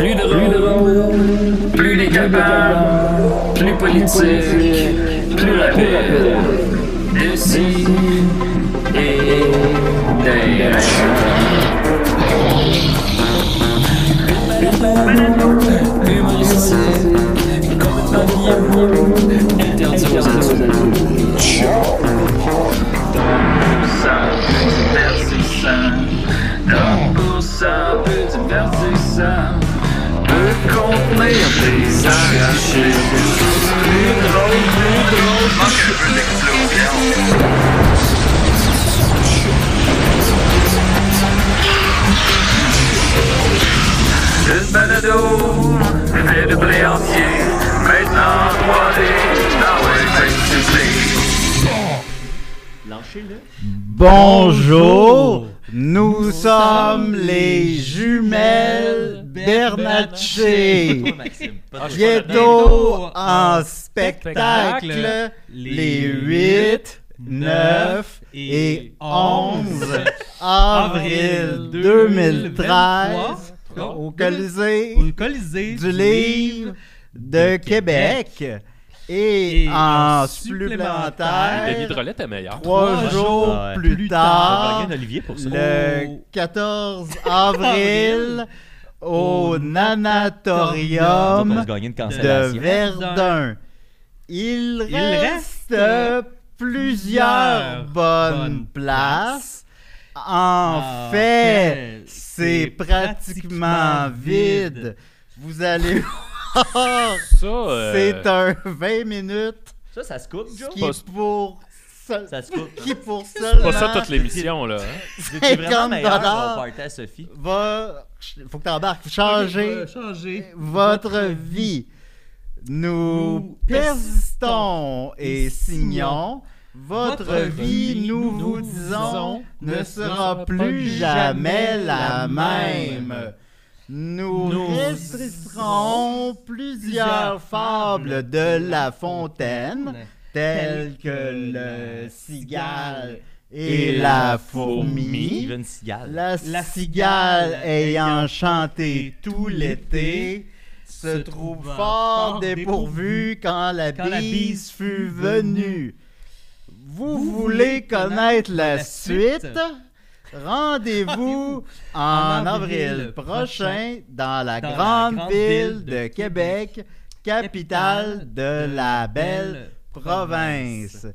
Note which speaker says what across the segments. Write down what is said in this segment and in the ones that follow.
Speaker 1: Plus drôle, plus décapable, plus politique, plus rapide. D'ici et d'ailleurs. Humoristique, complètement vieux, interdit aux adultes. Dans pour ça, peu divertissant, peut contenir des arrachés. Plus drôle, manque un peu d'explosion. Une balado, fait de blé entier, maintenant 3D, dans l'électricité.
Speaker 2: Lâchez-le.
Speaker 3: Bonjour, nous sommes les jumelles Bernatchez. Bientôt en spectacle les 8, 9 et 11 avril 2013 au Colisée du Livre de Québec. Et en supplémentaire,
Speaker 4: Denis Drolet est meilleur.
Speaker 3: 3 jours plus tard,
Speaker 2: pour ça.
Speaker 3: le 14 avril, au Nanatorium de Verdun. Il reste plusieurs bonnes places. En fait, c'est pratiquement vide. Vous allez voir, c'est un 20 minutes.
Speaker 2: Ça se coupe, Joe?
Speaker 3: Qui est pour
Speaker 2: Ça se coupe.
Speaker 3: qui pour
Speaker 4: C'est
Speaker 3: seulement
Speaker 4: pas ça toute l'émission, là. Hein?
Speaker 2: C'était vraiment meilleur
Speaker 3: $50
Speaker 2: au party à Sophie.
Speaker 3: faut que t'embarques, changer votre vie. Nous persistons et signons. Votre vie, nous vous disons, ne sera plus jamais la même. Nous réciterons plusieurs fables de La Fontaine, telles que le cigale et la fourmi.
Speaker 2: Steven Seagal.
Speaker 3: La cigale ayant chanté tout l'été se trouve fort dépourvue quand la bise fut venue. Vous voulez connaître la suite? Rendez-vous en avril prochain dans la grande ville de Québec, capitale de la belle province.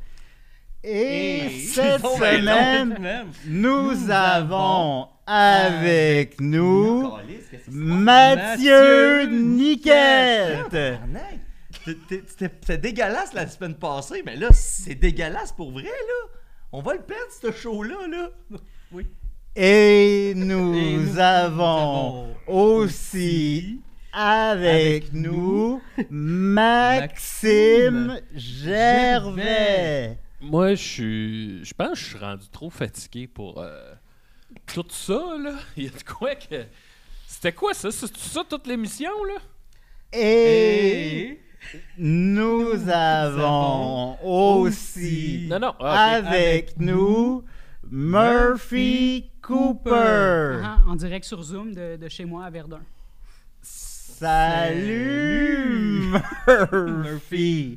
Speaker 3: Et cette semaine, nous avons avec nous Mathieu Niquette.
Speaker 2: C'était dégueulasse la semaine passée, mais là, c'est dégueulasse pour vrai, là. On va le perdre, ce show-là, là. Oui.
Speaker 3: Et nous avons aussi avec nous Maxime Gervais.
Speaker 4: Moi, je pense que je suis rendu trop fatigué pour tout ça, là. Il y a de quoi que... C'était quoi ça? C'est ça toute l'émission, là?
Speaker 3: Et nous avons aussi avec nous Murphy Cooper.
Speaker 5: En direct sur Zoom de chez moi à Verdun.
Speaker 3: Salut Murphy.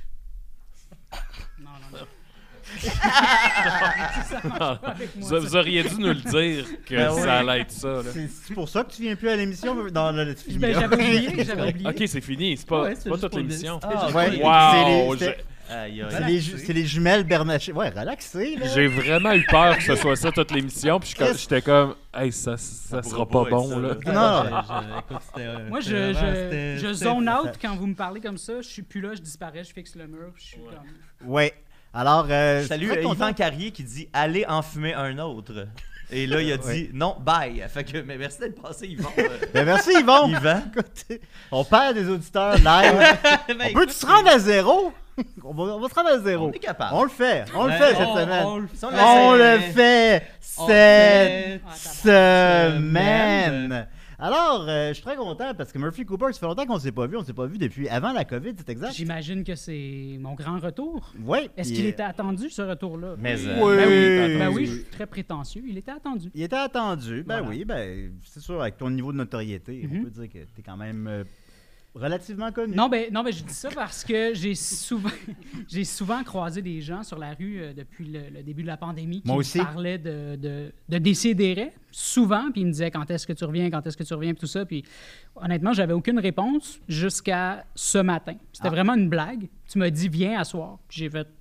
Speaker 4: Vous auriez dû nous le dire que ça allait être ça. Là.
Speaker 3: C'est pour ça que tu viens plus à l'émission dans le
Speaker 5: j'avais oublié.
Speaker 4: Ok, c'est fini. C'est pas toute l'émission.
Speaker 3: Wow!
Speaker 2: C'est
Speaker 3: C'est les jumelles Bernatchez. Ouais, relaxez. Là.
Speaker 4: J'ai vraiment eu peur que ce soit ça toute l'émission. Puis j'étais comme, hey, ça sera pas bon.
Speaker 2: Ça,
Speaker 4: là.
Speaker 3: Non.
Speaker 5: Moi, je zone out quand vous me parlez comme ça. Je suis plus là, je disparais, je fixe le mur. Je suis comme...
Speaker 3: Ouais. Alors,
Speaker 2: salut, Yvan Carrier qui dit « Allez en fumer un autre ». Et là, il a dit « Non, bye ». Fait que, mais merci d'être passé, Yvan.
Speaker 3: Ben merci, Yvan. Écoute, on perd des auditeurs live. On peut-tu se rendre à zéro? On va se rendre à zéro.
Speaker 2: On est capable.
Speaker 3: On le fait. On le fait cette semaine.
Speaker 2: On
Speaker 3: le fait cette semaine. Alors, je suis très content parce que Murphy Cooper, ça fait longtemps qu'on ne s'est pas vu. On ne s'est pas vu depuis avant la COVID, c'est exact?
Speaker 5: J'imagine que c'est mon grand retour.
Speaker 3: Oui.
Speaker 5: Est-ce qu'il était attendu, ce retour-là?
Speaker 2: Mais
Speaker 5: Oui, je suis très prétentieux. Il était attendu.
Speaker 3: Il était attendu. Ben
Speaker 5: Voilà.
Speaker 3: oui, ben c'est sûr, avec ton niveau de notoriété, on peut dire que tu es quand même relativement connu.
Speaker 5: Non, ben, je dis ça parce que j'ai souvent croisé des gens sur la rue depuis le début de la pandémie qui
Speaker 3: Moi aussi.
Speaker 5: me parlaient de Décideret, souvent, puis ils me disaient quand est-ce que tu reviens, puis tout ça. Puis honnêtement, j'avais aucune réponse jusqu'à ce matin. C'était vraiment une blague. Tu m'as dit viens à soir. Puis j'ai fait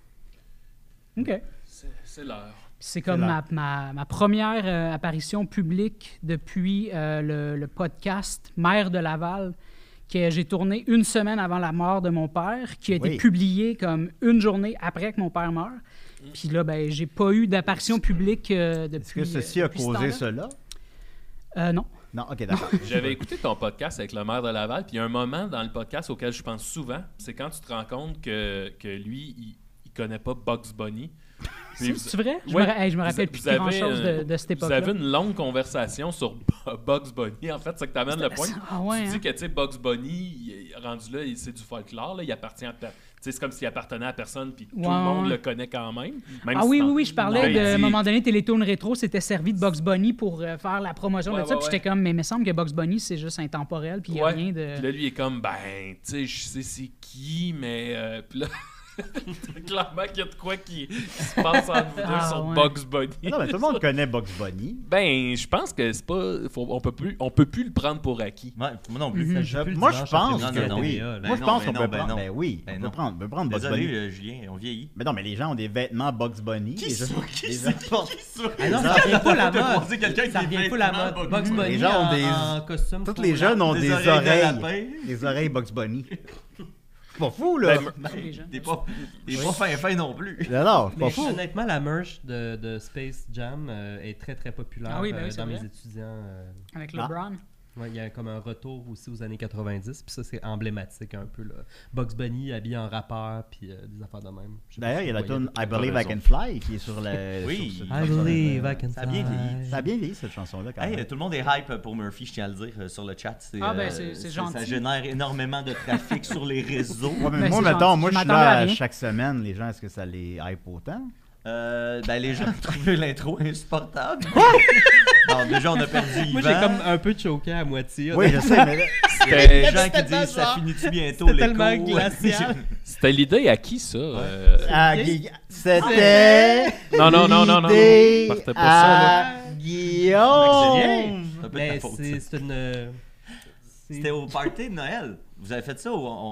Speaker 5: OK.
Speaker 4: C'est l'heure.
Speaker 5: C'est comme ma première apparition publique depuis le podcast Mère de Laval que j'ai tourné une semaine avant la mort de mon père, qui a été publié comme une journée après que mon père meurt. Puis là, ben, j'ai pas eu d'apparition publique depuis.
Speaker 3: Est-ce que ceci a causé cela?
Speaker 5: Non.
Speaker 3: Non, OK, d'accord.
Speaker 4: J'avais écouté ton podcast avec le maire de Laval, puis il y a un moment dans le podcast auquel je pense souvent, c'est quand tu te rends compte que lui, il connaît pas Bugs Bunny.
Speaker 5: C'est vrai? Je me rappelle plus
Speaker 4: vous avez,
Speaker 5: grand-chose de cette époque-là.
Speaker 4: Vous avez une longue conversation sur Bugs Bunny. En fait, c'est que tu amènes le point.
Speaker 5: Ah ouais,
Speaker 4: tu dis que, tu sais, Bugs Bunny, rendu là, c'est du folklore. Là, il appartient à... C'est comme s'il appartenait à personne, puis tout le monde le connaît quand même.
Speaker 5: Oui, je parlais à un moment donné, Télétoon Rétro s'était servi de Bugs Bunny pour faire la promotion de ça. Puis j'étais comme, mais il me semble que Bugs Bunny, c'est juste intemporel, puis il n'y a rien de...
Speaker 4: Puis là, lui, il est comme, ben, tu sais, je sais c'est qui, mais... Puis là... Clairement qu'il y a de quoi qui se passe entre vous deux sur Bugs Bunny.
Speaker 3: Non, mais tout le monde connaît Bugs Bunny.
Speaker 4: Ben, je pense que c'est pas... on peut plus le prendre pour acquis.
Speaker 2: Ouais, moi non plus.
Speaker 3: Moi, je pense que oui. Moi, je pense qu'on peut prendre...
Speaker 2: Ben
Speaker 3: oui, on peut prendre Bugs Bunny.
Speaker 2: Désolé, Julien, on vieillit.
Speaker 3: Mais non, mais les gens ont des vêtements Bugs Bunny.
Speaker 2: Qui ça?
Speaker 6: Ah non, ça revient pas la mode.
Speaker 2: Ça
Speaker 6: revient pas la mode. Bugs Bunny
Speaker 3: Les gens ont
Speaker 6: en costume.
Speaker 3: Tous les jeunes ont des oreilles. Des oreilles Bugs Bunny. C'est pas fou, là.
Speaker 2: T'es pas fin non plus.
Speaker 3: Non, c'est pas fou.
Speaker 6: Honnêtement, la merch de Space Jam est très, très populaire dans mes étudiants.
Speaker 5: Avec LeBron.
Speaker 6: Ouais, il y a comme un retour aussi aux années 90, puis ça, c'est emblématique un peu. Là. Bugs Bunny habillé en rappeur, puis des affaires de même.
Speaker 3: D'ailleurs, il y a la tune I Believe I Can Fly qui est sur la...
Speaker 2: Oui.
Speaker 6: I Believe I Can Fly.
Speaker 2: Ça a bien vieilli.
Speaker 3: Ça a bien vieilli, cette chanson-là, quand même.
Speaker 2: Tout le monde est hype pour Murphy, je tiens à le dire, sur le chat. C'est
Speaker 5: gentil.
Speaker 2: Ça génère énormément de trafic sur les réseaux.
Speaker 3: Ouais, moi, mettons, moi, je suis là chaque semaine. Les gens, est-ce que ça les hype autant?
Speaker 2: Les gens ont trouvé l'intro insupportable. Non, déjà, on a perdu Yvan.
Speaker 6: Moi, j'ai comme un peu choqué à moitié.
Speaker 3: Oui, je sais, mais là...
Speaker 2: C'était les gens qui disent « ça finit-tu bientôt, l'écho? »
Speaker 6: tellement glacial.
Speaker 4: C'était l'idée à qui, ça?
Speaker 3: C'était...
Speaker 4: Non. Partez pas ça, là.
Speaker 3: Guillaume!
Speaker 6: C'est une...
Speaker 2: C'était au party de Noël. Vous avez fait ça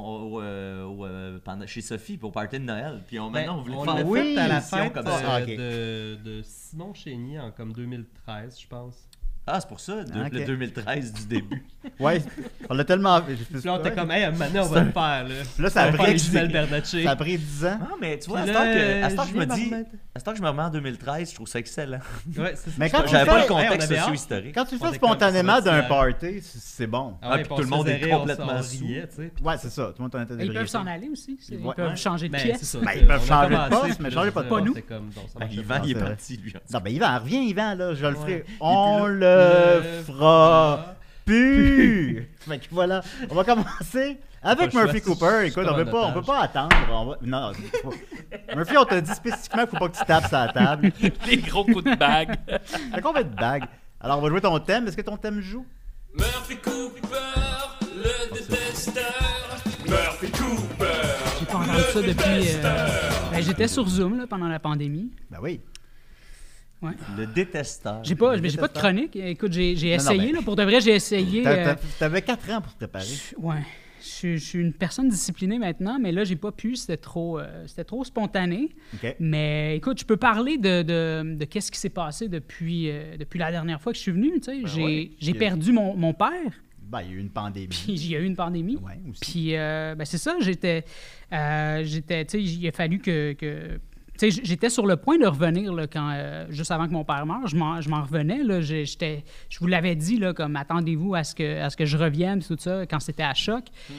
Speaker 2: chez Sophie pour party de Noël. Puis maintenant, on voulait faire
Speaker 6: l'a fait à la fête
Speaker 2: comme ça.
Speaker 6: de Simon Chénier en comme 2013, je pense.
Speaker 2: Ah, c'est pour ça, le 2013 du début.
Speaker 3: Ouais, on l'a tellement...
Speaker 6: Puis là, on était comme, hey, maintenant, on va le faire, là.
Speaker 3: Là, ça a
Speaker 2: pris 10 ans. Non, mais tu vois, à ce temps que je me dis... À ce temps que je me remets en 2013, je trouve ça excellent.
Speaker 6: Ouais, c'est ça.
Speaker 3: Mais quand
Speaker 2: j'avais pas le contexte socio-historique.
Speaker 3: Quand tu le fais spontanément d'un party, c'est bon.
Speaker 6: Ah, puis
Speaker 2: tout le monde est complètement sous.
Speaker 3: Ouais, c'est ça. Tout le monde en
Speaker 5: Ils peuvent s'en aller aussi. Ils peuvent changer de pièce.
Speaker 3: Ils peuvent changer de poste, mais changer pas de poste.
Speaker 2: Yvan, il est parti, lui.
Speaker 3: Non, ben Yvan, reviens, Yvan, là, je le ferai. On le fera plus. Fait que voilà, on va commencer avec Murphy Cooper. Écoute, on peut pas attendre. Non, Murphy, on t'a dit spécifiquement qu'il faut pas que tu tapes sur la table.
Speaker 4: Des gros coups de bague.
Speaker 3: Fait qu'on va de bague. Alors, on va jouer ton thème. Est-ce que ton thème joue?
Speaker 1: Murphy Cooper, le détesteur. Murphy Cooper.
Speaker 5: J'ai pas entendu ça depuis... j'étais sur Zoom là, pendant la pandémie.
Speaker 3: Ben oui.
Speaker 5: Ouais.
Speaker 2: Le détesteur.
Speaker 5: J'ai pas de chronique. Écoute, j'ai essayé. Là, pour de vrai, j'ai essayé.
Speaker 3: T'avais 4 ans pour te préparer.
Speaker 5: Ouais. Je suis une personne disciplinée maintenant, mais là, j'ai pas pu. C'était trop spontané.
Speaker 3: Okay.
Speaker 5: Mais écoute, je peux parler de qu'est-ce qui s'est passé depuis la dernière fois que je suis venu. Tu sais, j'ai perdu mon père.
Speaker 3: Ben, il y a eu une pandémie.
Speaker 5: Puis, il y a eu une pandémie.
Speaker 3: Ouais, aussi.
Speaker 5: Puis, c'est ça. Tu sais, il a fallu que tu sais, j'étais sur le point de revenir là, juste avant que mon père meure. Je m'en revenais. Là, je vous l'avais dit, là, comme attendez-vous à ce que je revienne, tout ça, quand c'était à Choc.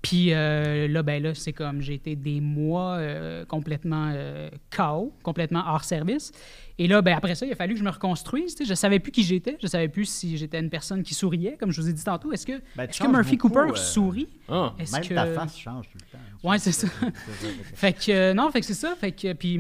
Speaker 5: Puis là, c'est comme j'ai été des mois complètement KO, complètement hors service. Et là, après ça, il a fallu que je me reconstruise. Je ne savais plus qui j'étais. Je ne savais plus si j'étais une personne qui souriait, comme je vous ai dit tantôt. Est-ce que Murphy Cooper sourit?
Speaker 3: Même ta face change tout le temps.
Speaker 5: Oui, c'est ça. Fait que c'est ça. Fait que, puis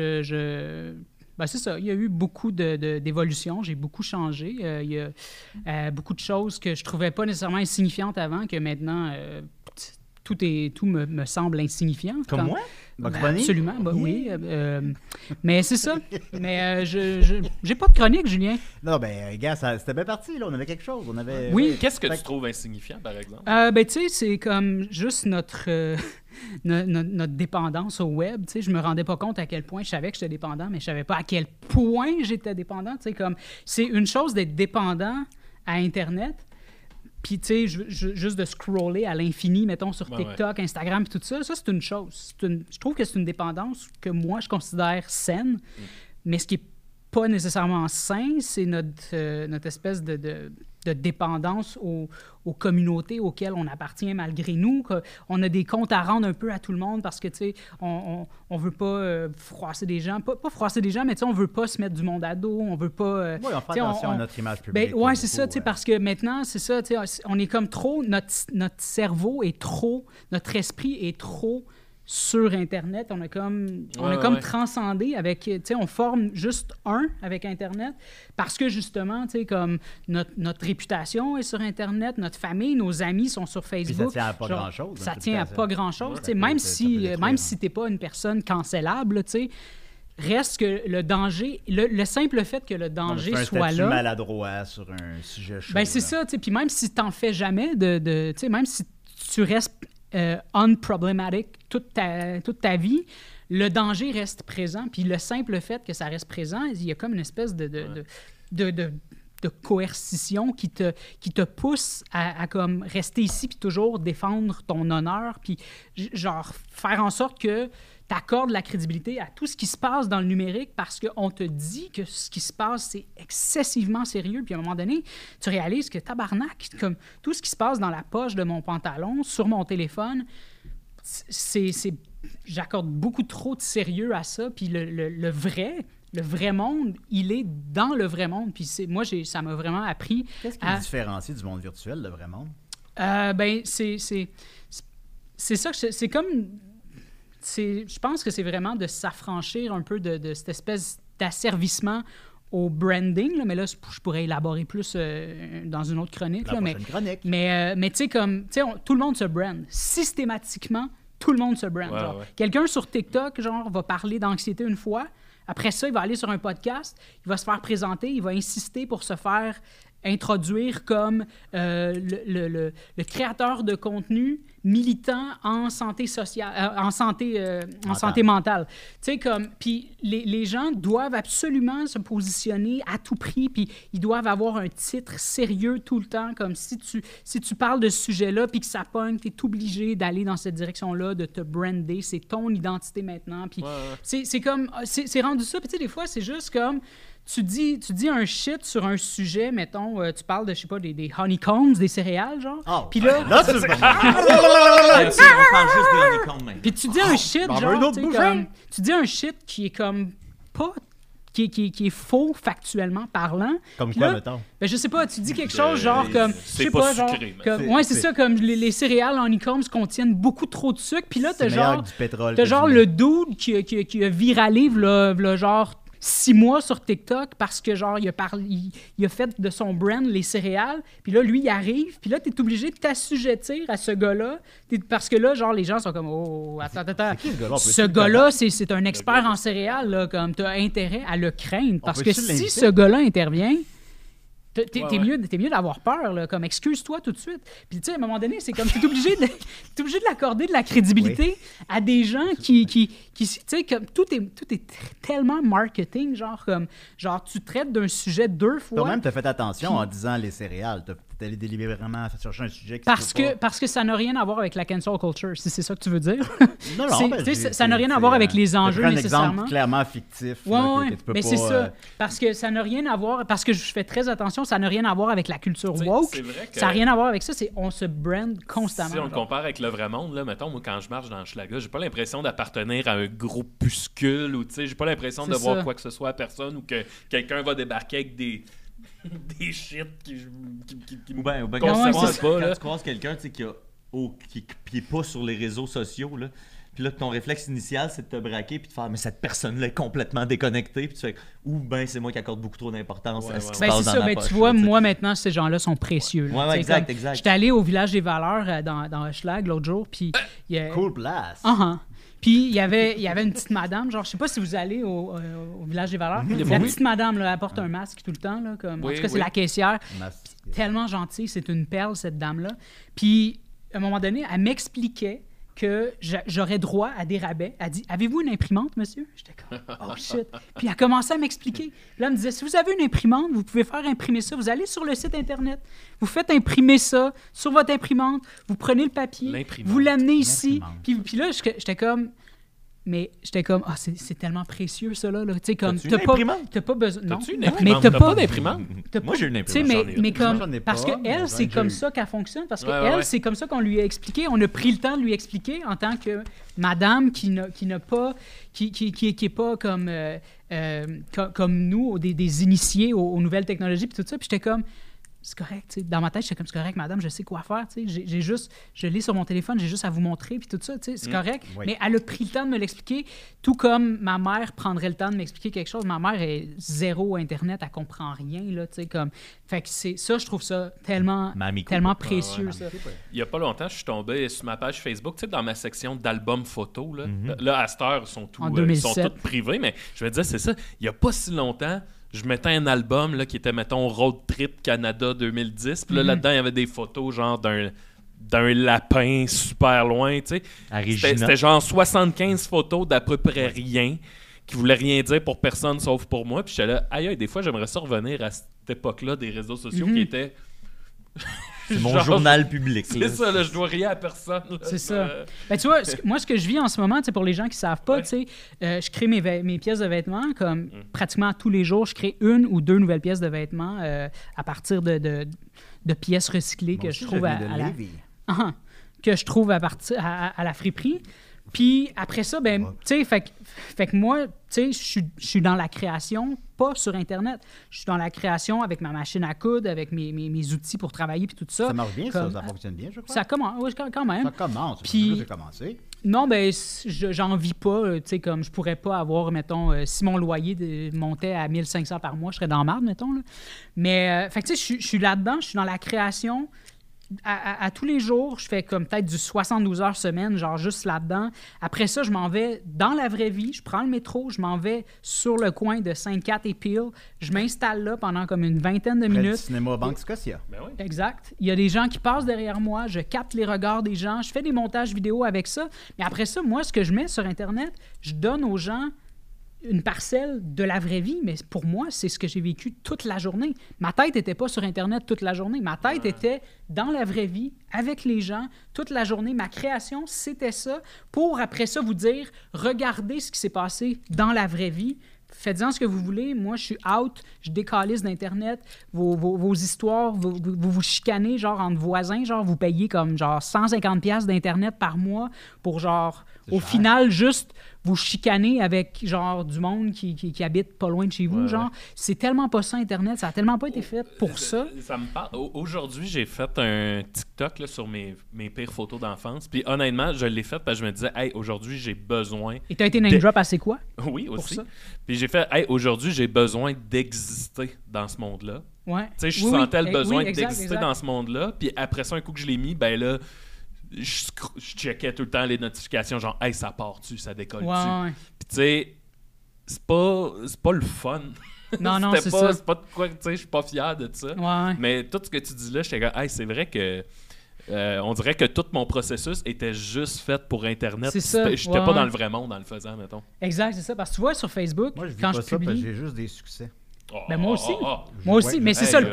Speaker 5: c'est ça. Il y a eu beaucoup d'évolutions. J'ai beaucoup changé. Il y a beaucoup de choses que je ne trouvais pas nécessairement insignifiantes avant, que maintenant, tout me semble insignifiant.
Speaker 2: Comme moi?
Speaker 5: Absolument, oui. Mais c'est ça. Mais j'ai pas de chronique, Julien.
Speaker 3: Non, gars, c'était bien parti, là. On avait quelque chose.
Speaker 4: Oui. Qu'est-ce que tu trouves insignifiant, par exemple?
Speaker 5: Tu sais, c'est comme juste notre dépendance au web. Tu sais, je me rendais pas compte à quel point je savais que j'étais dépendant, mais je savais pas à quel point j'étais dépendant. Tu sais, comme c'est une chose d'être dépendant à Internet. Puis, tu sais, juste de scroller à l'infini, mettons, sur TikTok, Instagram, puis tout ça, c'est une chose. Je trouve que c'est une dépendance que moi, je considère saine. Mais ce qui n'est pas nécessairement sain, c'est notre espèce de dépendance aux communautés auxquelles on appartient malgré nous. On a des comptes à rendre un peu à tout le monde parce que, tu sais, on veut pas froisser des gens. Pas froisser des gens, mais tu sais, on veut pas se mettre du monde à dos. On veut pas...
Speaker 3: oui, on fait attention à notre image publique.
Speaker 5: Oui, c'est ça, tu sais, parce que maintenant, c'est ça, tu sais, on est comme trop... Notre cerveau est trop... Notre esprit est trop... sur Internet, on a comme transcendé avec, tu sais, on forme juste avec Internet parce que justement, tu sais, comme notre réputation est sur Internet, notre famille, nos amis sont sur Facebook.
Speaker 3: Puis ça tient à pas grand-chose.
Speaker 5: Ça tient à pas grand-chose, tu sais, même si t'es pas une personne cancellable, tu sais, reste que le danger, le simple fait que le danger soit là.
Speaker 3: Maladroit sur un sujet chaud.
Speaker 5: C'est ça, tu sais, puis même si t'en fais jamais tu sais, même si tu restes unproblematic toute ta vie, le danger reste présent. Puis le simple fait que ça reste présent, il y a comme une espèce de coercition qui te pousse à comme rester ici puis toujours défendre ton honneur puis genre faire en sorte que tu accordes la crédibilité à tout ce qui se passe dans le numérique parce qu'on te dit que ce qui se passe, c'est excessivement sérieux. Puis à un moment donné, tu réalises que tabarnak, comme tout ce qui se passe dans la poche de mon pantalon, sur mon téléphone, j'accorde beaucoup trop de sérieux à ça. Puis le vrai monde, il est dans le vrai monde. Puis moi, ça m'a vraiment appris.
Speaker 3: Qu'est-ce qui est différencié du monde virtuel, le vrai monde?
Speaker 5: C'est ça, c'est comme... Je pense que c'est vraiment de s'affranchir un peu de cette espèce d'asservissement au branding, là, mais là, je pourrais élaborer plus dans une autre chronique.
Speaker 3: Chronique.
Speaker 5: Mais tu sais, comme, tout le monde se brand. Systématiquement, tout le monde se brand. Quelqu'un sur TikTok, genre, va parler d'anxiété une fois. Après ça, il va aller sur un podcast, il va se faire présenter, il va insister pour se faire introduire comme le créateur de contenu militant en santé sociale, en santé mentale. Tu sais, comme, puis les gens doivent absolument se positionner à tout prix, puis ils doivent avoir un titre sérieux tout le temps, comme si tu parles de ce sujet-là, puis que ça pogne, t'es obligé d'aller dans cette direction-là, de te brander, c'est ton identité maintenant, puis c'est comme, c'est rendu ça, puis tu sais, des fois, c'est juste comme, tu dis un shit sur un sujet, mettons, tu parles de, je sais pas, des honeycombs, des céréales, genre. Puis là,
Speaker 2: on parle juste des honeycombs, même.
Speaker 5: Puis tu dis un shit, genre, tu dis un shit qui est comme pas... Qui est faux factuellement parlant.
Speaker 3: Comme quoi, mettons?
Speaker 5: Je sais pas, tu dis quelque chose genre comme...
Speaker 4: C'est pas sucré.
Speaker 5: Ouais, c'est ça, comme les céréales honeycombs contiennent beaucoup trop de sucre. Puis là, t'as genre le dude qui a viralé, là, genre 6 mois sur TikTok parce que genre il a fait de son brand les céréales, puis là lui il arrive, puis là t'es obligé de t'assujettir à ce gars-là parce que là genre les gens sont comme attends ce gars-là c'est un expert en céréales là, comme t'as intérêt à le craindre parce que si ce gars-là intervient t'es mieux d'avoir peur, là, comme excuse-toi tout de suite. Puis tu sais, à un moment donné, c'est comme t'es obligé de l'accorder de la crédibilité à des gens qui tu sais, comme tout est tellement marketing, genre tu traites d'un sujet 2 fois.
Speaker 3: Toi-même, t'as fait attention en disant les céréales. d'aller délibérément chercher un sujet qui
Speaker 5: Parce que ça n'a rien à voir avec la cancel culture, si c'est ça que tu veux dire.
Speaker 3: Non,
Speaker 5: ça n'a rien à voir avec les enjeux nécessairement.
Speaker 3: Un exemple clairement fictif.
Speaker 5: Oui, mais c'est ça.
Speaker 3: ça.
Speaker 5: Parce que ça n'a rien à voir... Parce que je fais très attention, ça n'a rien à voir avec la culture woke.
Speaker 4: C'est vrai que
Speaker 5: Ça n'a rien à voir avec ça, on se brand constamment.
Speaker 4: si on le
Speaker 5: genre.
Speaker 4: compare avec le vrai monde, là, mettons, moi, quand je marche dans Schlaga, j'ai pas l'impression d'appartenir à un groupuscule ou, tu sais, j'ai pas l'impression de
Speaker 5: C'est
Speaker 4: voir
Speaker 5: ça.
Speaker 4: quoi que ce soit à personne ou que quelqu'un va débarquer avec des shit qui
Speaker 2: Ou bien
Speaker 5: Ouais,
Speaker 2: quand, tu
Speaker 5: c'est
Speaker 2: croises,
Speaker 5: ça.
Speaker 4: pas, là.
Speaker 2: quand tu croises quelqu'un tu sais, qui est pas sur les réseaux sociaux, là, puis là, ton réflexe initial, c'est de te braquer puis de faire « Mais cette personne-là est complètement déconnectée. » Puis tu fais « Ou ben c'est moi qui accorde beaucoup trop d'importance à ce qui se
Speaker 5: Ben,
Speaker 2: passe
Speaker 5: c'est
Speaker 2: dans
Speaker 5: ça,
Speaker 2: ma
Speaker 5: ben,
Speaker 2: poche.
Speaker 5: tu vois,
Speaker 2: là, tu sais.
Speaker 5: moi maintenant, ces gens-là sont précieux. là.
Speaker 2: Ouais,
Speaker 5: Tu sais,
Speaker 2: exact,
Speaker 5: comme,
Speaker 2: exact.
Speaker 5: J'étais allé au Village des Valeurs dans Hochelag l'autre jour, puis il y a...
Speaker 3: Cool place.
Speaker 5: Puis il y avait une petite madame, genre, je sais pas si vous allez au Village des Valeurs. La petite madame, là, elle porte un masque tout le temps, là, comme, en
Speaker 4: Oui,
Speaker 5: tout cas, c'est
Speaker 4: oui.
Speaker 5: la caissière. Tellement gentille, c'est une perle, cette dame-là. Puis, à un moment donné, elle m'expliquait que j'aurais droit à des rabais. Elle dit « Avez-vous une imprimante, monsieur? » J'étais comme « Oh shit! » Puis elle a commencé à m'expliquer. Puis là, elle me disait « Si vous avez une imprimante, vous pouvez faire imprimer ça. Vous allez sur le site Internet, vous faites imprimer ça sur votre imprimante, vous prenez le papier,
Speaker 4: L'imprimante.
Speaker 5: vous l'amenez ici.
Speaker 3: L'imprimante. »
Speaker 5: Puis là, j'étais comme... Mais j'étais comme, c'est tellement précieux, ça, là. Tu sais, comme,
Speaker 2: T'as-tu une imprimante?
Speaker 5: t'as pas besoin... Non,
Speaker 4: T'as-tu une
Speaker 5: mais
Speaker 4: imprimante?
Speaker 5: t'as
Speaker 4: T'as
Speaker 5: pas...
Speaker 4: d'imprimante?
Speaker 2: Moi, j'ai une
Speaker 5: Tu sais,
Speaker 2: imprimante.
Speaker 5: mais
Speaker 3: Moi, j'en
Speaker 5: comme,
Speaker 3: ai
Speaker 5: parce
Speaker 3: pas,
Speaker 5: que
Speaker 3: mais
Speaker 5: elle,
Speaker 3: j'en ai
Speaker 5: c'est
Speaker 3: déjà
Speaker 5: comme
Speaker 3: eu.
Speaker 5: ça qu'elle fonctionne. Parce que
Speaker 4: Ouais,
Speaker 5: elle,
Speaker 4: ouais.
Speaker 5: c'est comme ça qu'on lui a expliqué. On a pris le temps de lui expliquer en tant que madame qui n'a pas, qui est pas comme, comme nous, des initiés aux nouvelles technologies puis tout ça. Puis j'étais comme, c'est correct, tu sais. Dans ma tête, j'étais comme, c'est correct, madame, je sais quoi faire, tu sais. J'ai juste, je l'ai sur mon téléphone, j'ai juste à vous montrer, puis tout ça, tu sais, c'est correct.
Speaker 3: Oui.
Speaker 5: Mais elle a pris le temps de me l'expliquer, tout comme ma mère prendrait le temps de m'expliquer quelque chose. Ma mère est zéro Internet, elle comprend rien, là, tu sais, comme... Fait que c'est ça, je trouve ça tellement,
Speaker 2: Mamie Cooper.
Speaker 5: tellement précieux,
Speaker 4: Ouais,
Speaker 5: ça.
Speaker 4: Il y a pas longtemps, je suis tombé sur ma page Facebook, tu sais, dans ma section d'albums photos. Là,
Speaker 2: Mm-hmm.
Speaker 4: là à cette heure, ils sont
Speaker 5: En
Speaker 4: tous
Speaker 5: 2007.
Speaker 4: toutes privés, mais je me disais, c'est ça. Il y a pas si longtemps, je mettais un album là, qui était, mettons, Road Trip Canada 2010. Puis là, là-dedans, il y avait des photos, genre, d'un lapin super loin, tu sais.
Speaker 2: À Regina.
Speaker 4: C'était genre 75 photos d'à peu près rien, qui voulaient rien dire pour personne sauf pour moi. Puis j'étais là, aïe, des fois, j'aimerais ça revenir à cette époque-là des réseaux sociaux qui étaient...
Speaker 2: C'est mon
Speaker 4: genre,
Speaker 2: journal public.
Speaker 4: C'est
Speaker 2: là.
Speaker 4: ça, là, je dois rien à personne. là.
Speaker 5: C'est ça. Ben, tu vois, moi, ce que je vis en ce moment, tu sais, pour les gens qui ne savent pas,
Speaker 4: Ouais.
Speaker 5: tu sais, je crée mes pièces de vêtements, comme pratiquement tous les jours, je crée 1 ou 2 nouvelles pièces de vêtements à partir de pièces recyclées
Speaker 3: Moi
Speaker 5: que
Speaker 3: aussi,
Speaker 5: je trouve
Speaker 3: viens
Speaker 5: à
Speaker 3: de
Speaker 5: la...
Speaker 3: Lévis.
Speaker 5: que je trouve à la friperie. Puis après ça, ben, tu sais, fait que moi, tu sais, je suis dans la création, pas sur Internet. Je suis dans la création avec ma machine à coudre, avec mes outils pour travailler, puis tout ça.
Speaker 3: Ça marche bien, ça.
Speaker 5: Comme-
Speaker 3: Ça fonctionne bien, je crois.
Speaker 5: Ça commence, oui, quand même.
Speaker 3: Ça commence.
Speaker 5: Puis-
Speaker 3: J'ai commencé.
Speaker 5: Non, ben, j'en vis pas. Tu sais, comme je pourrais pas avoir, mettons, si mon loyer montait à 1500 par mois, je serais dans la marde, mettons. Là. Mais, fait que tu sais, je suis là-dedans, je suis dans la création. À tous les jours, je fais comme peut-être du 72 heures semaine, genre juste là-dedans. Après ça, je m'en vais dans la vraie vie, je prends le métro, je m'en vais sur le coin de Sainte-Cat et Peel. Je m'installe là pendant comme une vingtaine de
Speaker 3: Près du
Speaker 5: minutes.
Speaker 3: cinéma Banque Scotia.
Speaker 4: Ben oui.
Speaker 5: Exact. Il y a des gens qui passent derrière moi, je capte les regards des gens, je fais des montages vidéo avec ça. Mais après ça, moi, ce que je mets sur Internet, je donne aux gens une parcelle de la vraie vie, mais pour moi, c'est ce que j'ai vécu toute la journée. Ma tête n'était pas sur Internet toute la journée. Ma tête était dans la vraie vie, avec les gens, toute la journée. Ma création, c'était ça, pour après ça vous dire, regardez ce qui s'est passé dans la vraie vie. Faites-en ce que vous voulez. Moi, je suis out. Je décalisse d'Internet. Vos histoires, vous chicanez, genre, entre voisins. Genre, vous payez comme, genre, 150$ d'Internet par mois pour, genre, au final, juste vous chicanez avec, genre, du monde qui habite pas loin de chez vous.
Speaker 4: Ouais,
Speaker 5: genre, c'est tellement pas ça, Internet. Ça a tellement pas été fait pour ça.
Speaker 4: Ça me parle. Aujourd'hui, j'ai fait un TikTok là, sur mes pires photos d'enfance. Puis honnêtement, je l'ai fait parce que je me disais, hey, aujourd'hui, j'ai besoin.
Speaker 5: Et t'as été name drop à c'est quoi?
Speaker 4: Oui, aussi.
Speaker 5: ça.
Speaker 4: Puis j'ai fait, hey, aujourd'hui, j'ai besoin d'exister dans ce monde-là.
Speaker 5: Ouais.
Speaker 4: Tu sais, je
Speaker 5: Oui,
Speaker 4: sentais le
Speaker 5: oui,
Speaker 4: besoin
Speaker 5: exact,
Speaker 4: d'exister
Speaker 5: exact.
Speaker 4: dans ce monde-là. Puis après ça, un coup que je l'ai mis, ben là, je checkais tout le temps les notifications, genre, hey, ça part-tu, ça décolle-tu.
Speaker 5: Ouais.
Speaker 4: Puis tu sais, c'est pas le fun.
Speaker 5: Non, non,
Speaker 4: C'était
Speaker 5: c'est
Speaker 4: pas,
Speaker 5: ça.
Speaker 4: c'est pas de quoi, tu sais, je suis pas fier de ça.
Speaker 5: Ouais.
Speaker 4: Mais tout ce que tu dis là, j'étais comme, hey, c'est vrai que. On dirait que tout mon processus était juste fait pour Internet.
Speaker 5: C'est ça,
Speaker 4: J'étais
Speaker 5: ouais,
Speaker 4: pas dans
Speaker 5: ouais.
Speaker 4: le vrai monde en le faisant, mettons.
Speaker 5: Exact, c'est ça. Parce que tu vois, sur Facebook,
Speaker 3: Moi, je vis
Speaker 5: quand
Speaker 3: pas
Speaker 5: je
Speaker 3: ça parce que
Speaker 5: publie...
Speaker 3: j'ai juste des succès.
Speaker 5: Ben moi aussi.
Speaker 4: oh.
Speaker 5: Moi aussi,
Speaker 3: Ouais,
Speaker 5: mais c'est
Speaker 4: hey,
Speaker 5: ça le pire.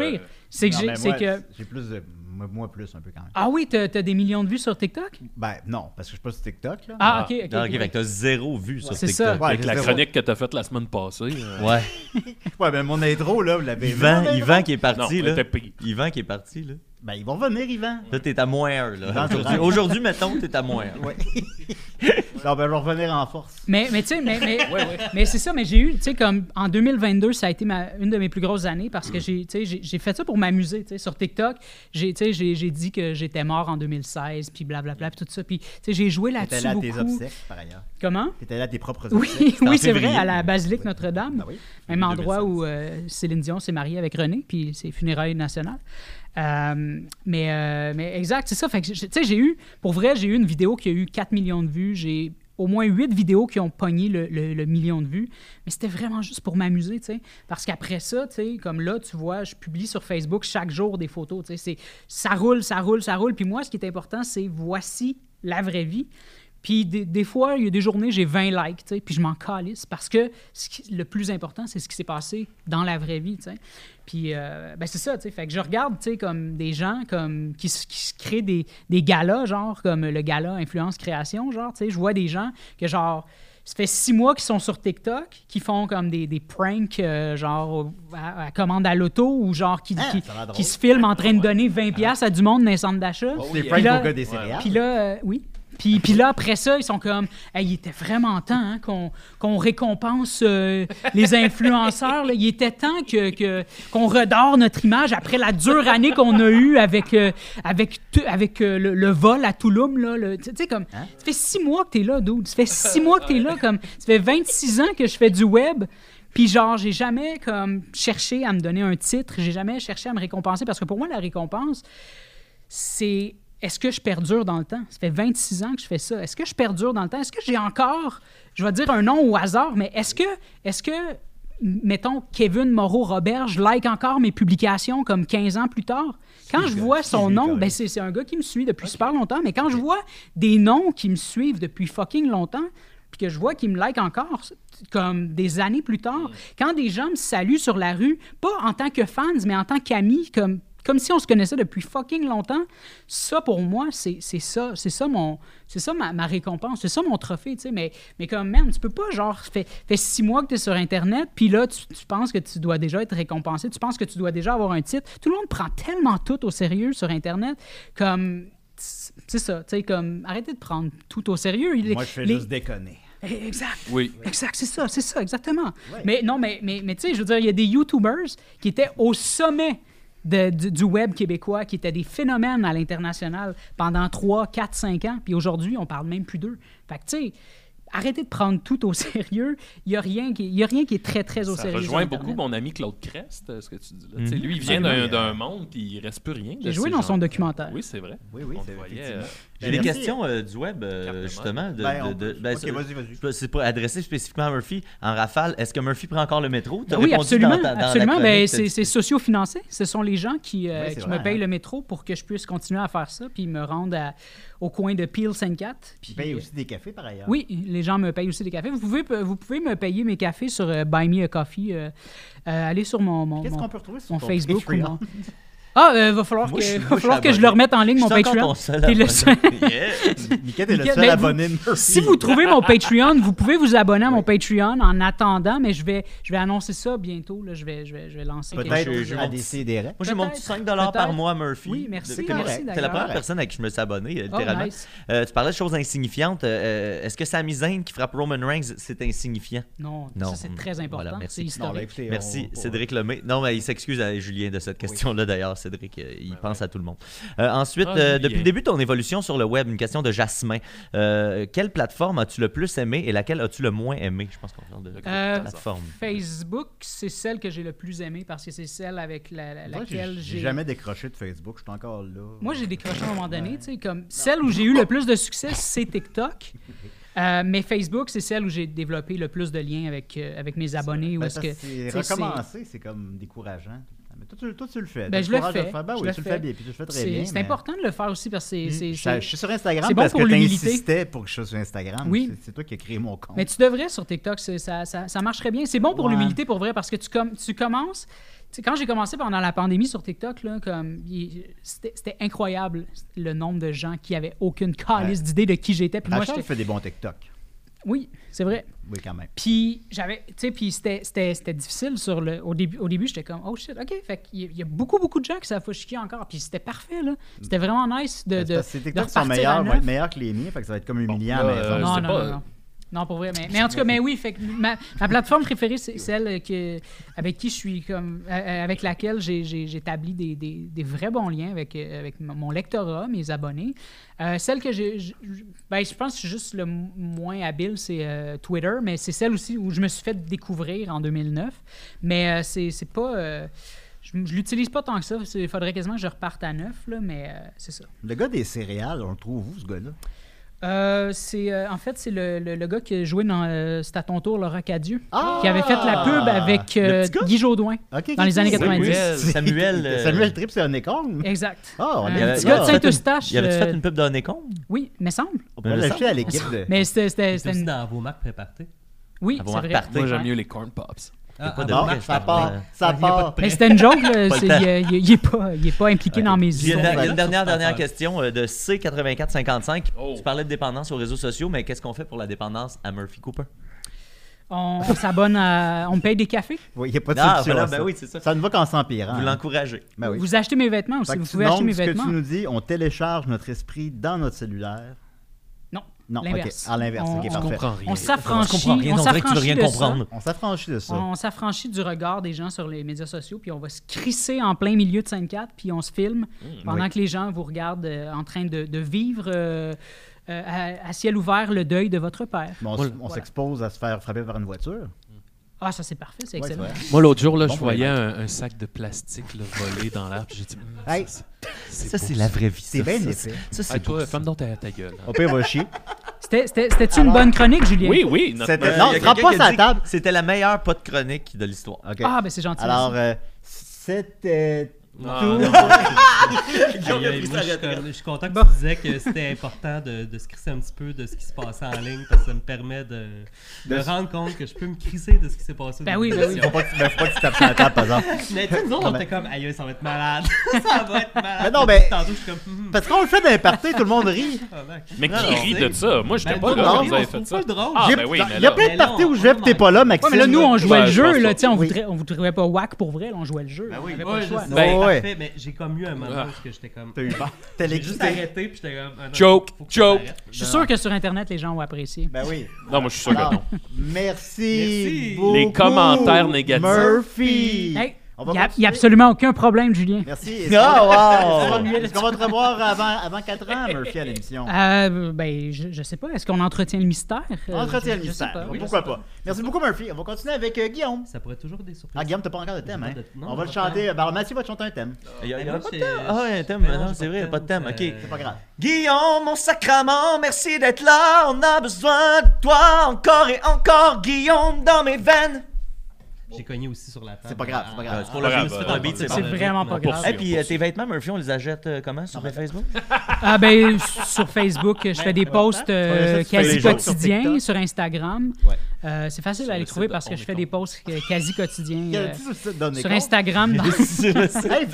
Speaker 5: C'est que
Speaker 3: Non,
Speaker 5: j'ai...
Speaker 3: mais
Speaker 5: c'est
Speaker 3: moi,
Speaker 5: que...
Speaker 3: j'ai plus de... Moi, plus un peu quand même.
Speaker 5: Ah oui, t'as des millions de vues sur TikTok?
Speaker 3: Ben, non, parce que je suis pas sur TikTok, là.
Speaker 5: Ah, ok.
Speaker 2: Ok, fait que t'as 0 vue sur
Speaker 5: C'est
Speaker 2: TikTok.
Speaker 5: ça.
Speaker 3: Ouais,
Speaker 4: Avec la
Speaker 3: j'ai
Speaker 4: chronique que t'as faite la semaine passée.
Speaker 2: Ouais.
Speaker 3: Ouais, ben mon intro, là, vous l'avez vu.
Speaker 2: Yvan qui est
Speaker 4: Non,
Speaker 2: parti,
Speaker 4: elle
Speaker 2: là.
Speaker 4: était pire.
Speaker 2: Yvan qui est parti, là.
Speaker 3: Ben, ils vont venir, Yvan.
Speaker 2: Là, t'es à moins 1, là.
Speaker 3: Yvan, c'est
Speaker 2: Aujourd'hui, mettons, t'es à moins 1.
Speaker 3: Ouais. Non, ben, je vais revenir en force.
Speaker 5: Mais tu sais, mais c'est ça, mais j'ai eu, tu sais, comme en 2022, ça a été une de mes plus grosses années parce que j'ai fait ça pour m'amuser, tu sais, sur TikTok. J'ai dit que j'étais mort en 2016, puis blablabla, puis tout ça. Puis, tu sais, j'ai joué
Speaker 3: T'étais
Speaker 5: là-dessus
Speaker 3: là à
Speaker 5: beaucoup.
Speaker 3: tes obsèques, par ailleurs.
Speaker 5: Comment?
Speaker 3: T'étais là à tes propres
Speaker 5: Oui,
Speaker 3: obsèques.
Speaker 5: oui,
Speaker 2: en
Speaker 5: c'est vrai,
Speaker 2: février.
Speaker 5: à la basilique Notre-Dame.
Speaker 3: Ben oui.
Speaker 5: Même endroit
Speaker 3: 2016.
Speaker 5: où Céline Dion s'est mariée avec René, puis c'est funérailles nationales. Mais exact, c'est ça. Fait que, tu sais, pour vrai, j'ai eu une vidéo qui a eu 4 millions de vues. J'ai au moins 8 vidéos qui ont pogné le million de vues. Mais c'était vraiment juste pour m'amuser, tu sais. Parce qu'après ça, tu sais, comme là, tu vois, je publie sur Facebook chaque jour des photos, tu sais. Ça roule, ça roule, ça roule. Puis moi, ce qui est important, c'est voici la vraie vie. Puis des fois, il y a des journées, j'ai 20 likes, tu sais, puis je m'en calisse parce que le plus important, c'est ce qui s'est passé dans la vraie vie, tu sais. Puis, ben c'est ça, tu sais. Fait que je regarde, tu sais, comme des gens qui se créent des galas, genre, comme le gala Influence Création, genre, tu sais. Je vois des gens que, genre, ça fait 6 mois qu'ils sont sur TikTok, qui font comme des pranks, genre, à commande à l'auto, ou genre, qui se filment en train de donner 20$ à du monde dans les centres d'achat.
Speaker 3: C'est
Speaker 5: Puis
Speaker 3: Frank
Speaker 5: là-
Speaker 3: au gars des céréales.
Speaker 5: Puis là, oui. Puis là, après ça, ils sont comme, hey, il était vraiment temps hein, qu'on récompense les influenceurs. Là. Il était temps qu'on redore notre image après la dure année qu'on a eue avec le vol à Touloum. Là, tu sais, comme, ça fait 6 mois que t'es là, dude. Ça fait 6 mois que t'es là. Comme, ça fait 26 ans que je fais du web. Puis genre, j'ai jamais comme cherché à me donner un titre. J'ai jamais cherché à me récompenser. Parce que pour moi, la récompense, c'est... Est-ce que je perdure dans le temps? Ça fait 26 ans que je fais ça. Est-ce que je perdure dans le temps? Est-ce que j'ai encore, je vais dire un nom au hasard, mais est-ce que mettons, Kevin Moreau-Roberge like encore mes publications comme 15 ans plus tard? Quand je vois son nom, ben c'est un gars qui me suit depuis super longtemps, mais quand je vois des noms qui me suivent depuis fucking longtemps, puis que je vois qu'ils me like encore comme des années plus tard, quand des gens me saluent sur la rue, pas en tant que fans, mais en tant qu'amis, comme si on se connaissait depuis fucking longtemps, ça, pour moi, c'est ça ma récompense, c'est ça mon trophée, tu sais, mais comme, man, tu peux pas, genre, fait 6 mois que tu es sur Internet, puis là, tu penses que tu dois déjà être récompensé, tu penses que tu dois déjà avoir un titre. Tout le monde prend tellement tout au sérieux sur Internet, comme, c'est ça, tu sais, comme, arrêtez de prendre tout au sérieux.
Speaker 3: Moi, je fais juste déconner.
Speaker 5: Exact.
Speaker 4: Oui.
Speaker 5: Exact, c'est ça, exactement. Ouais. Mais non, mais tu sais, je veux dire, il y a des YouTubers qui étaient au sommet du web québécois, qui étaient des phénomènes à l'international pendant 3, 4, 5 ans, puis aujourd'hui, on parle même plus d'eux. Fait que, tu sais, arrêtez de prendre tout au sérieux. Il n'y a rien qui est très, très au sérieux.
Speaker 4: Ça rejoint beaucoup mon ami Claude Crest, ce que tu dis là. Mm-hmm. Lui, il vient d'un monde, puis il ne reste plus rien.
Speaker 5: J'ai joué dans son documentaire.
Speaker 4: Oui, c'est vrai.
Speaker 3: Oui, c'est vrai.
Speaker 2: J'ai des questions du web, justement.
Speaker 3: Vas-y.
Speaker 2: C'est pas adressé spécifiquement à Murphy. En rafale, est-ce que Murphy prend encore le métro?
Speaker 5: Oui, absolument. Absolument. C'est socio-financé. Ce sont les gens qui me payent le métro pour que je puisse continuer à faire ça, puis me rendre au coin de Peel 54.
Speaker 3: Ils payent aussi des cafés, par ailleurs.
Speaker 5: Oui, les gens me payent aussi des cafés. Vous pouvez me payer mes cafés sur Buy Me a Coffee. Allez sur mon
Speaker 3: Qu'est-ce qu'on peut retrouver sur
Speaker 5: mon
Speaker 3: ton
Speaker 5: Facebook.
Speaker 3: Patreon?
Speaker 5: Va falloir que je le remette en ligne, mon Patreon.
Speaker 3: Mickey, t'es le seul abonné.
Speaker 5: Si vous trouvez mon Patreon, vous pouvez vous abonner à mon Patreon en attendant, mais je vais annoncer ça bientôt. Là. Je vais lancer quelque chose.
Speaker 3: Peut-être à des CDR.
Speaker 2: Moi, j'ai mon petit 5$ par mois, Murphy.
Speaker 5: Oui, merci.
Speaker 2: T'es la première personne à qui je me suis abonné, littéralement.
Speaker 5: Nice.
Speaker 2: Tu parlais de choses insignifiantes. Est-ce que Sami Zayn qui frappe Roman Reigns, c'est insignifiant?
Speaker 5: Non, ça c'est très important. Voilà, merci. C'est historique.
Speaker 2: Merci, Cédric Lemay. Non, mais il s'excuse à Julien de cette question-là, d'ailleurs. Cédric, il pense à tout le monde. Ensuite, depuis le début de ton évolution sur le web, une question de Jasmin. Quelle plateforme as-tu le plus aimé et laquelle as-tu le moins aimé? Je pense qu'on parle de plateforme.
Speaker 5: Facebook, c'est celle que j'ai le plus aimée parce que c'est celle avec laquelle
Speaker 3: j'ai jamais décroché de Facebook. Je suis encore là.
Speaker 5: Moi, j'ai décroché à un moment donné. Comme celle où j'ai eu le plus de succès, c'est TikTok. Mais Facebook, c'est celle où j'ai développé le plus de liens avec mes abonnés.
Speaker 3: Recommencer, c'est comme décourageant. Mais toi, tu le fais.
Speaker 5: Ben,
Speaker 3: T'as
Speaker 5: je
Speaker 3: le
Speaker 5: le
Speaker 3: courage de
Speaker 5: fais.
Speaker 3: faire. Ben
Speaker 5: Je
Speaker 3: oui,
Speaker 5: le
Speaker 3: tu le
Speaker 5: fais.
Speaker 3: fais bien. Puis tu le fais très bien.
Speaker 5: C'est important de le faire aussi parce que
Speaker 3: Je suis sur Instagram
Speaker 5: c'est bon
Speaker 3: parce que
Speaker 5: pour
Speaker 3: tu
Speaker 5: l'humilité.
Speaker 3: insistais pour que je sois sur Instagram.
Speaker 5: Oui.
Speaker 3: C'est toi qui as créé mon compte.
Speaker 5: Mais tu devrais sur TikTok, ça marcherait bien. C'est bon pour
Speaker 3: Ouais.
Speaker 5: l'humilité, pour vrai, parce que tu commences... Tu sais, quand j'ai commencé pendant la pandémie sur TikTok, là, c'était incroyable le nombre de gens qui avaient aucune calice d'idée de qui j'étais. Puis moi,
Speaker 3: Rachel
Speaker 5: j'étais...
Speaker 3: fait des bons TikTok.
Speaker 5: Oui, c'est vrai.
Speaker 3: Oui, quand même.
Speaker 5: Puis c'était difficile au début, j'étais comme oh shit, OK, fait qu'il y a beaucoup de gens qui savent pas chier encore, puis c'était parfait là. C'était vraiment nice de
Speaker 3: Parce que ces
Speaker 5: de
Speaker 3: TikTok sont
Speaker 5: repartir à
Speaker 3: meilleurs, vont
Speaker 5: neuf.
Speaker 3: être meilleurs que les miens, fait que ça va être comme humiliant.
Speaker 4: Bon,
Speaker 3: à la maison.
Speaker 5: Non. Non, pour vrai. Mais en tout cas, mais oui, fait que ma plateforme préférée, c'est celle avec qui je suis comme. Avec laquelle j'ai établi des vrais bons liens avec mon lectorat, mes abonnés. Celle que je pense que je suis juste le moins habile, c'est Twitter, mais c'est celle aussi où je me suis fait découvrir en 2009. Mais c'est pas. Je l'utilise pas tant que ça. Il faudrait quasiment que je reparte à neuf, là, mais c'est ça.
Speaker 3: Le gars des céréales, on le trouve où, ce gars-là?
Speaker 5: En fait, c'est le gars qui a joué dans C'est à ton tour, le rock à Dieu, qui avait fait la pub avec
Speaker 3: Le petit gars?
Speaker 5: Guy Jodoin
Speaker 3: Ok,
Speaker 5: dans les années 90.
Speaker 2: Samuel.
Speaker 3: Samuel Tripp, c'est un école.
Speaker 5: Exact.
Speaker 3: Ah, on
Speaker 2: Il
Speaker 3: est
Speaker 2: avait-
Speaker 5: petit
Speaker 2: il
Speaker 5: gars de
Speaker 2: avait fait
Speaker 5: Saint-Eustache.
Speaker 2: Il avait-tu fait une pub de Honeycomb?
Speaker 5: Oui, mais semble.
Speaker 3: On peut l'ajouter à l'équipe de.
Speaker 5: Mais c'était
Speaker 6: C'est aussi
Speaker 5: une...
Speaker 6: dans vos marques préparées.
Speaker 5: Oui,
Speaker 2: À vos
Speaker 5: c'est
Speaker 2: marques
Speaker 5: vrai.
Speaker 2: parties.
Speaker 4: Moi, j'aime
Speaker 5: Ouais.
Speaker 4: mieux les corn pops.
Speaker 2: pas de
Speaker 3: Bon,
Speaker 2: vrai,
Speaker 3: ça
Speaker 2: je
Speaker 3: part.
Speaker 2: parle.
Speaker 3: Ça
Speaker 6: Il y a pas de
Speaker 3: part.
Speaker 5: Mais c'était une joke, là.
Speaker 3: Pas le
Speaker 5: Il est pas impliqué dans mes
Speaker 2: Il y a
Speaker 5: histoires.
Speaker 2: une
Speaker 3: Voilà.
Speaker 2: dernière question de C8455.
Speaker 4: Oh.
Speaker 2: Tu parlais de dépendance aux réseaux sociaux, mais qu'est-ce qu'on fait pour la dépendance à Murphy Cooper?
Speaker 5: On s'abonne à... On me paye des cafés.
Speaker 3: Oui, il n'y a pas de
Speaker 2: Ah,
Speaker 3: solution.
Speaker 2: voilà,
Speaker 3: à ça.
Speaker 2: ben oui, c'est ça.
Speaker 3: Ça ne va qu'en s'empirant.
Speaker 2: Vous l'encouragez.
Speaker 3: Ben oui.
Speaker 5: Vous achetez mes vêtements aussi.
Speaker 3: Fait que
Speaker 5: Vous pouvez acheter
Speaker 3: donc,
Speaker 5: mes
Speaker 3: ce que
Speaker 5: vêtements.
Speaker 3: tu nous dis, on télécharge notre esprit dans notre cellulaire.
Speaker 5: Non,
Speaker 3: Non, ok.
Speaker 5: l'inverse.
Speaker 3: À l'inverse, ok,
Speaker 5: On-
Speaker 3: parfait.
Speaker 4: comprends rien.
Speaker 5: On
Speaker 2: Je
Speaker 5: s'affranchit.
Speaker 2: comprends rien, on dirait que tu veux rien
Speaker 5: de ça.
Speaker 2: comprendre.
Speaker 3: On s'affranchit de ça.
Speaker 5: On s'affranchit du regard des gens sur les médias sociaux, puis on va se crisser en plein milieu de scène 4, puis on se filme pendant
Speaker 3: Oui.
Speaker 5: que les gens vous regardent en train de vivre à ciel ouvert le deuil de votre père.
Speaker 3: Bon, on s'expose à se faire frapper par une voiture.
Speaker 5: Ah, ça c'est parfait, c'est
Speaker 3: Ouais, c'est
Speaker 5: excellent.
Speaker 3: vrai.
Speaker 4: Moi, l'autre jour, là,
Speaker 3: Bon
Speaker 4: je
Speaker 3: pour les
Speaker 4: voyais un sac de plastique là, volé dans l'air. Puis j'ai dit,
Speaker 3: Hey,
Speaker 2: Ça, c'est la vraie vie.
Speaker 3: c'est bien
Speaker 2: ça.
Speaker 3: épais.
Speaker 2: Ça, c'est
Speaker 4: Hey, toi,
Speaker 2: beau,
Speaker 4: ferme donc ta gueule.
Speaker 3: Au pire, va chier.
Speaker 5: C'était-tu une bonne chronique, Julien?
Speaker 4: Oui, notre
Speaker 3: C'était-
Speaker 2: ça.
Speaker 3: Non,
Speaker 2: Il y a
Speaker 3: frappe
Speaker 2: quelqu'un
Speaker 3: pas
Speaker 2: qui a
Speaker 3: sa
Speaker 2: dit
Speaker 3: table.
Speaker 2: que C'était la meilleure pas de chronique de l'histoire.
Speaker 3: OK.
Speaker 5: Ah, ben c'est gentil.
Speaker 3: Alors,
Speaker 5: merci.
Speaker 3: c'était
Speaker 4: Ah,
Speaker 3: tout.
Speaker 6: Aïe, aïe, moi, je suis content que tu disais que c'était important de se crisser un petit peu de ce qui se passait en ligne parce que ça me permet de rendre compte que je peux me crisser de ce qui s'est passé.
Speaker 5: Ben
Speaker 6: au
Speaker 5: oui,
Speaker 6: début
Speaker 5: ben
Speaker 6: de
Speaker 5: oui.
Speaker 3: Faut pas que tu tapes sur la table, par exemple.
Speaker 6: Mais tu sais, nous autres, on était comme, aïe, ça va être malade. Ça va être malade.
Speaker 3: Mais non, mais-
Speaker 6: Tantôt, je suis comme,
Speaker 3: Parce qu'on le fait dans les parties, tout le monde rit.
Speaker 4: Mais
Speaker 6: Non,
Speaker 4: qui
Speaker 6: non,
Speaker 4: rit
Speaker 6: c'est-
Speaker 4: de ça? Moi, j'étais
Speaker 6: Ben,
Speaker 4: pas
Speaker 6: nous,
Speaker 4: là
Speaker 6: on
Speaker 4: quand vous avez
Speaker 6: trouve
Speaker 4: fait ça.
Speaker 6: pas drôle.
Speaker 4: Ah,
Speaker 3: J'ai-
Speaker 4: ben oui, mais
Speaker 3: il y a
Speaker 4: là-
Speaker 3: plein de
Speaker 6: mais
Speaker 3: parties
Speaker 6: non,
Speaker 3: où je vais, puis t'es pas là, Maxime.
Speaker 5: Ouais, mais là, nous, on jouait
Speaker 4: Ouais,
Speaker 5: le
Speaker 4: je
Speaker 5: jeu,
Speaker 4: pense
Speaker 5: là,
Speaker 4: pas.
Speaker 5: tu sais,
Speaker 3: Oui.
Speaker 5: on vous trouvait pas whack pour vrai, là, on jouait le jeu.
Speaker 3: Ben oui.
Speaker 5: On avait pas
Speaker 6: Ouais,
Speaker 5: le
Speaker 6: je
Speaker 5: choix.
Speaker 6: sais.
Speaker 3: Ben, ouais.
Speaker 6: Parfait, mais j'ai comme eu un moment
Speaker 4: Ah.
Speaker 6: où j'étais comme.
Speaker 3: T'as eu peur.
Speaker 6: J'ai juste arrêté, puis j'étais comme. ah non,
Speaker 4: Choke,
Speaker 6: faut que
Speaker 4: choke.
Speaker 6: ça s'arrête.
Speaker 5: Je suis sûr que sur Internet, les gens vont apprécier.
Speaker 3: Ben oui.
Speaker 4: Non, moi, je suis sûr que
Speaker 3: Alors,
Speaker 4: non.
Speaker 3: merci.
Speaker 6: Merci.
Speaker 3: beaucoup,
Speaker 4: Les commentaires négatifs.
Speaker 3: Murphy.
Speaker 5: Hey,
Speaker 3: On va
Speaker 5: il n'y a
Speaker 3: continuer.
Speaker 5: absolument aucun problème, Julien.
Speaker 3: Merci.
Speaker 2: Ah, wow!
Speaker 3: Est-ce qu'on va te revoir avant 4 ans, Murphy, à l'émission?
Speaker 5: Ben, je sais pas. Est-ce qu'on entretient le mystère?
Speaker 3: Entretien le
Speaker 5: Je sais
Speaker 3: mystère.
Speaker 5: pas.
Speaker 3: Pourquoi pas? Merci beaucoup, Murphy. On va continuer avec Guillaume.
Speaker 6: Ça pourrait toujours être des surprises.
Speaker 3: Ah, Guillaume, t'as pas encore de thème, hein?
Speaker 6: Non,
Speaker 3: On va le
Speaker 6: pas de
Speaker 3: chanter.
Speaker 6: thème.
Speaker 3: Ben, alors, Mathieu va te chanter un thème.
Speaker 2: Il y a
Speaker 6: Ben,
Speaker 2: pas
Speaker 6: moi,
Speaker 2: de
Speaker 6: c'est-
Speaker 2: thème. Ah, il y a un thème.
Speaker 6: Ben non,
Speaker 2: Non,
Speaker 6: j'ai
Speaker 2: c'est
Speaker 6: pas
Speaker 2: vrai, il n'y a pas de thème. OK.
Speaker 3: C'est pas grave.
Speaker 2: Guillaume, mon sacrament, merci d'être là. On a besoin de toi encore et encore, Guillaume, dans mes veines.
Speaker 6: J'ai cogné aussi sur la table.
Speaker 3: C'est pas grave, c'est pas grave.
Speaker 2: C'est pour
Speaker 4: Pas
Speaker 2: le
Speaker 4: grave,
Speaker 2: jeu, c'est un beat, c'est
Speaker 5: C'est
Speaker 2: bon.
Speaker 5: vraiment pas
Speaker 4: Pour
Speaker 5: grave.
Speaker 2: Et puis tes vêtements, Murphy, on les achète comment sur Facebook?
Speaker 5: Ah ben sur Facebook, je fais des posts
Speaker 3: Ouais, ça, tu fais
Speaker 5: quasi
Speaker 3: les jours sur
Speaker 5: quotidiens
Speaker 3: TikTok.
Speaker 5: sur Instagram.
Speaker 3: Ouais.
Speaker 5: C'est facile
Speaker 4: Sur
Speaker 5: à les
Speaker 4: le
Speaker 5: trouver
Speaker 4: site
Speaker 5: parce
Speaker 4: de
Speaker 5: que je fais
Speaker 4: On est
Speaker 5: des posts quasi quotidiens
Speaker 3: Sur le site d'On est
Speaker 5: sur
Speaker 3: con.
Speaker 5: Instagram.
Speaker 3: Hey,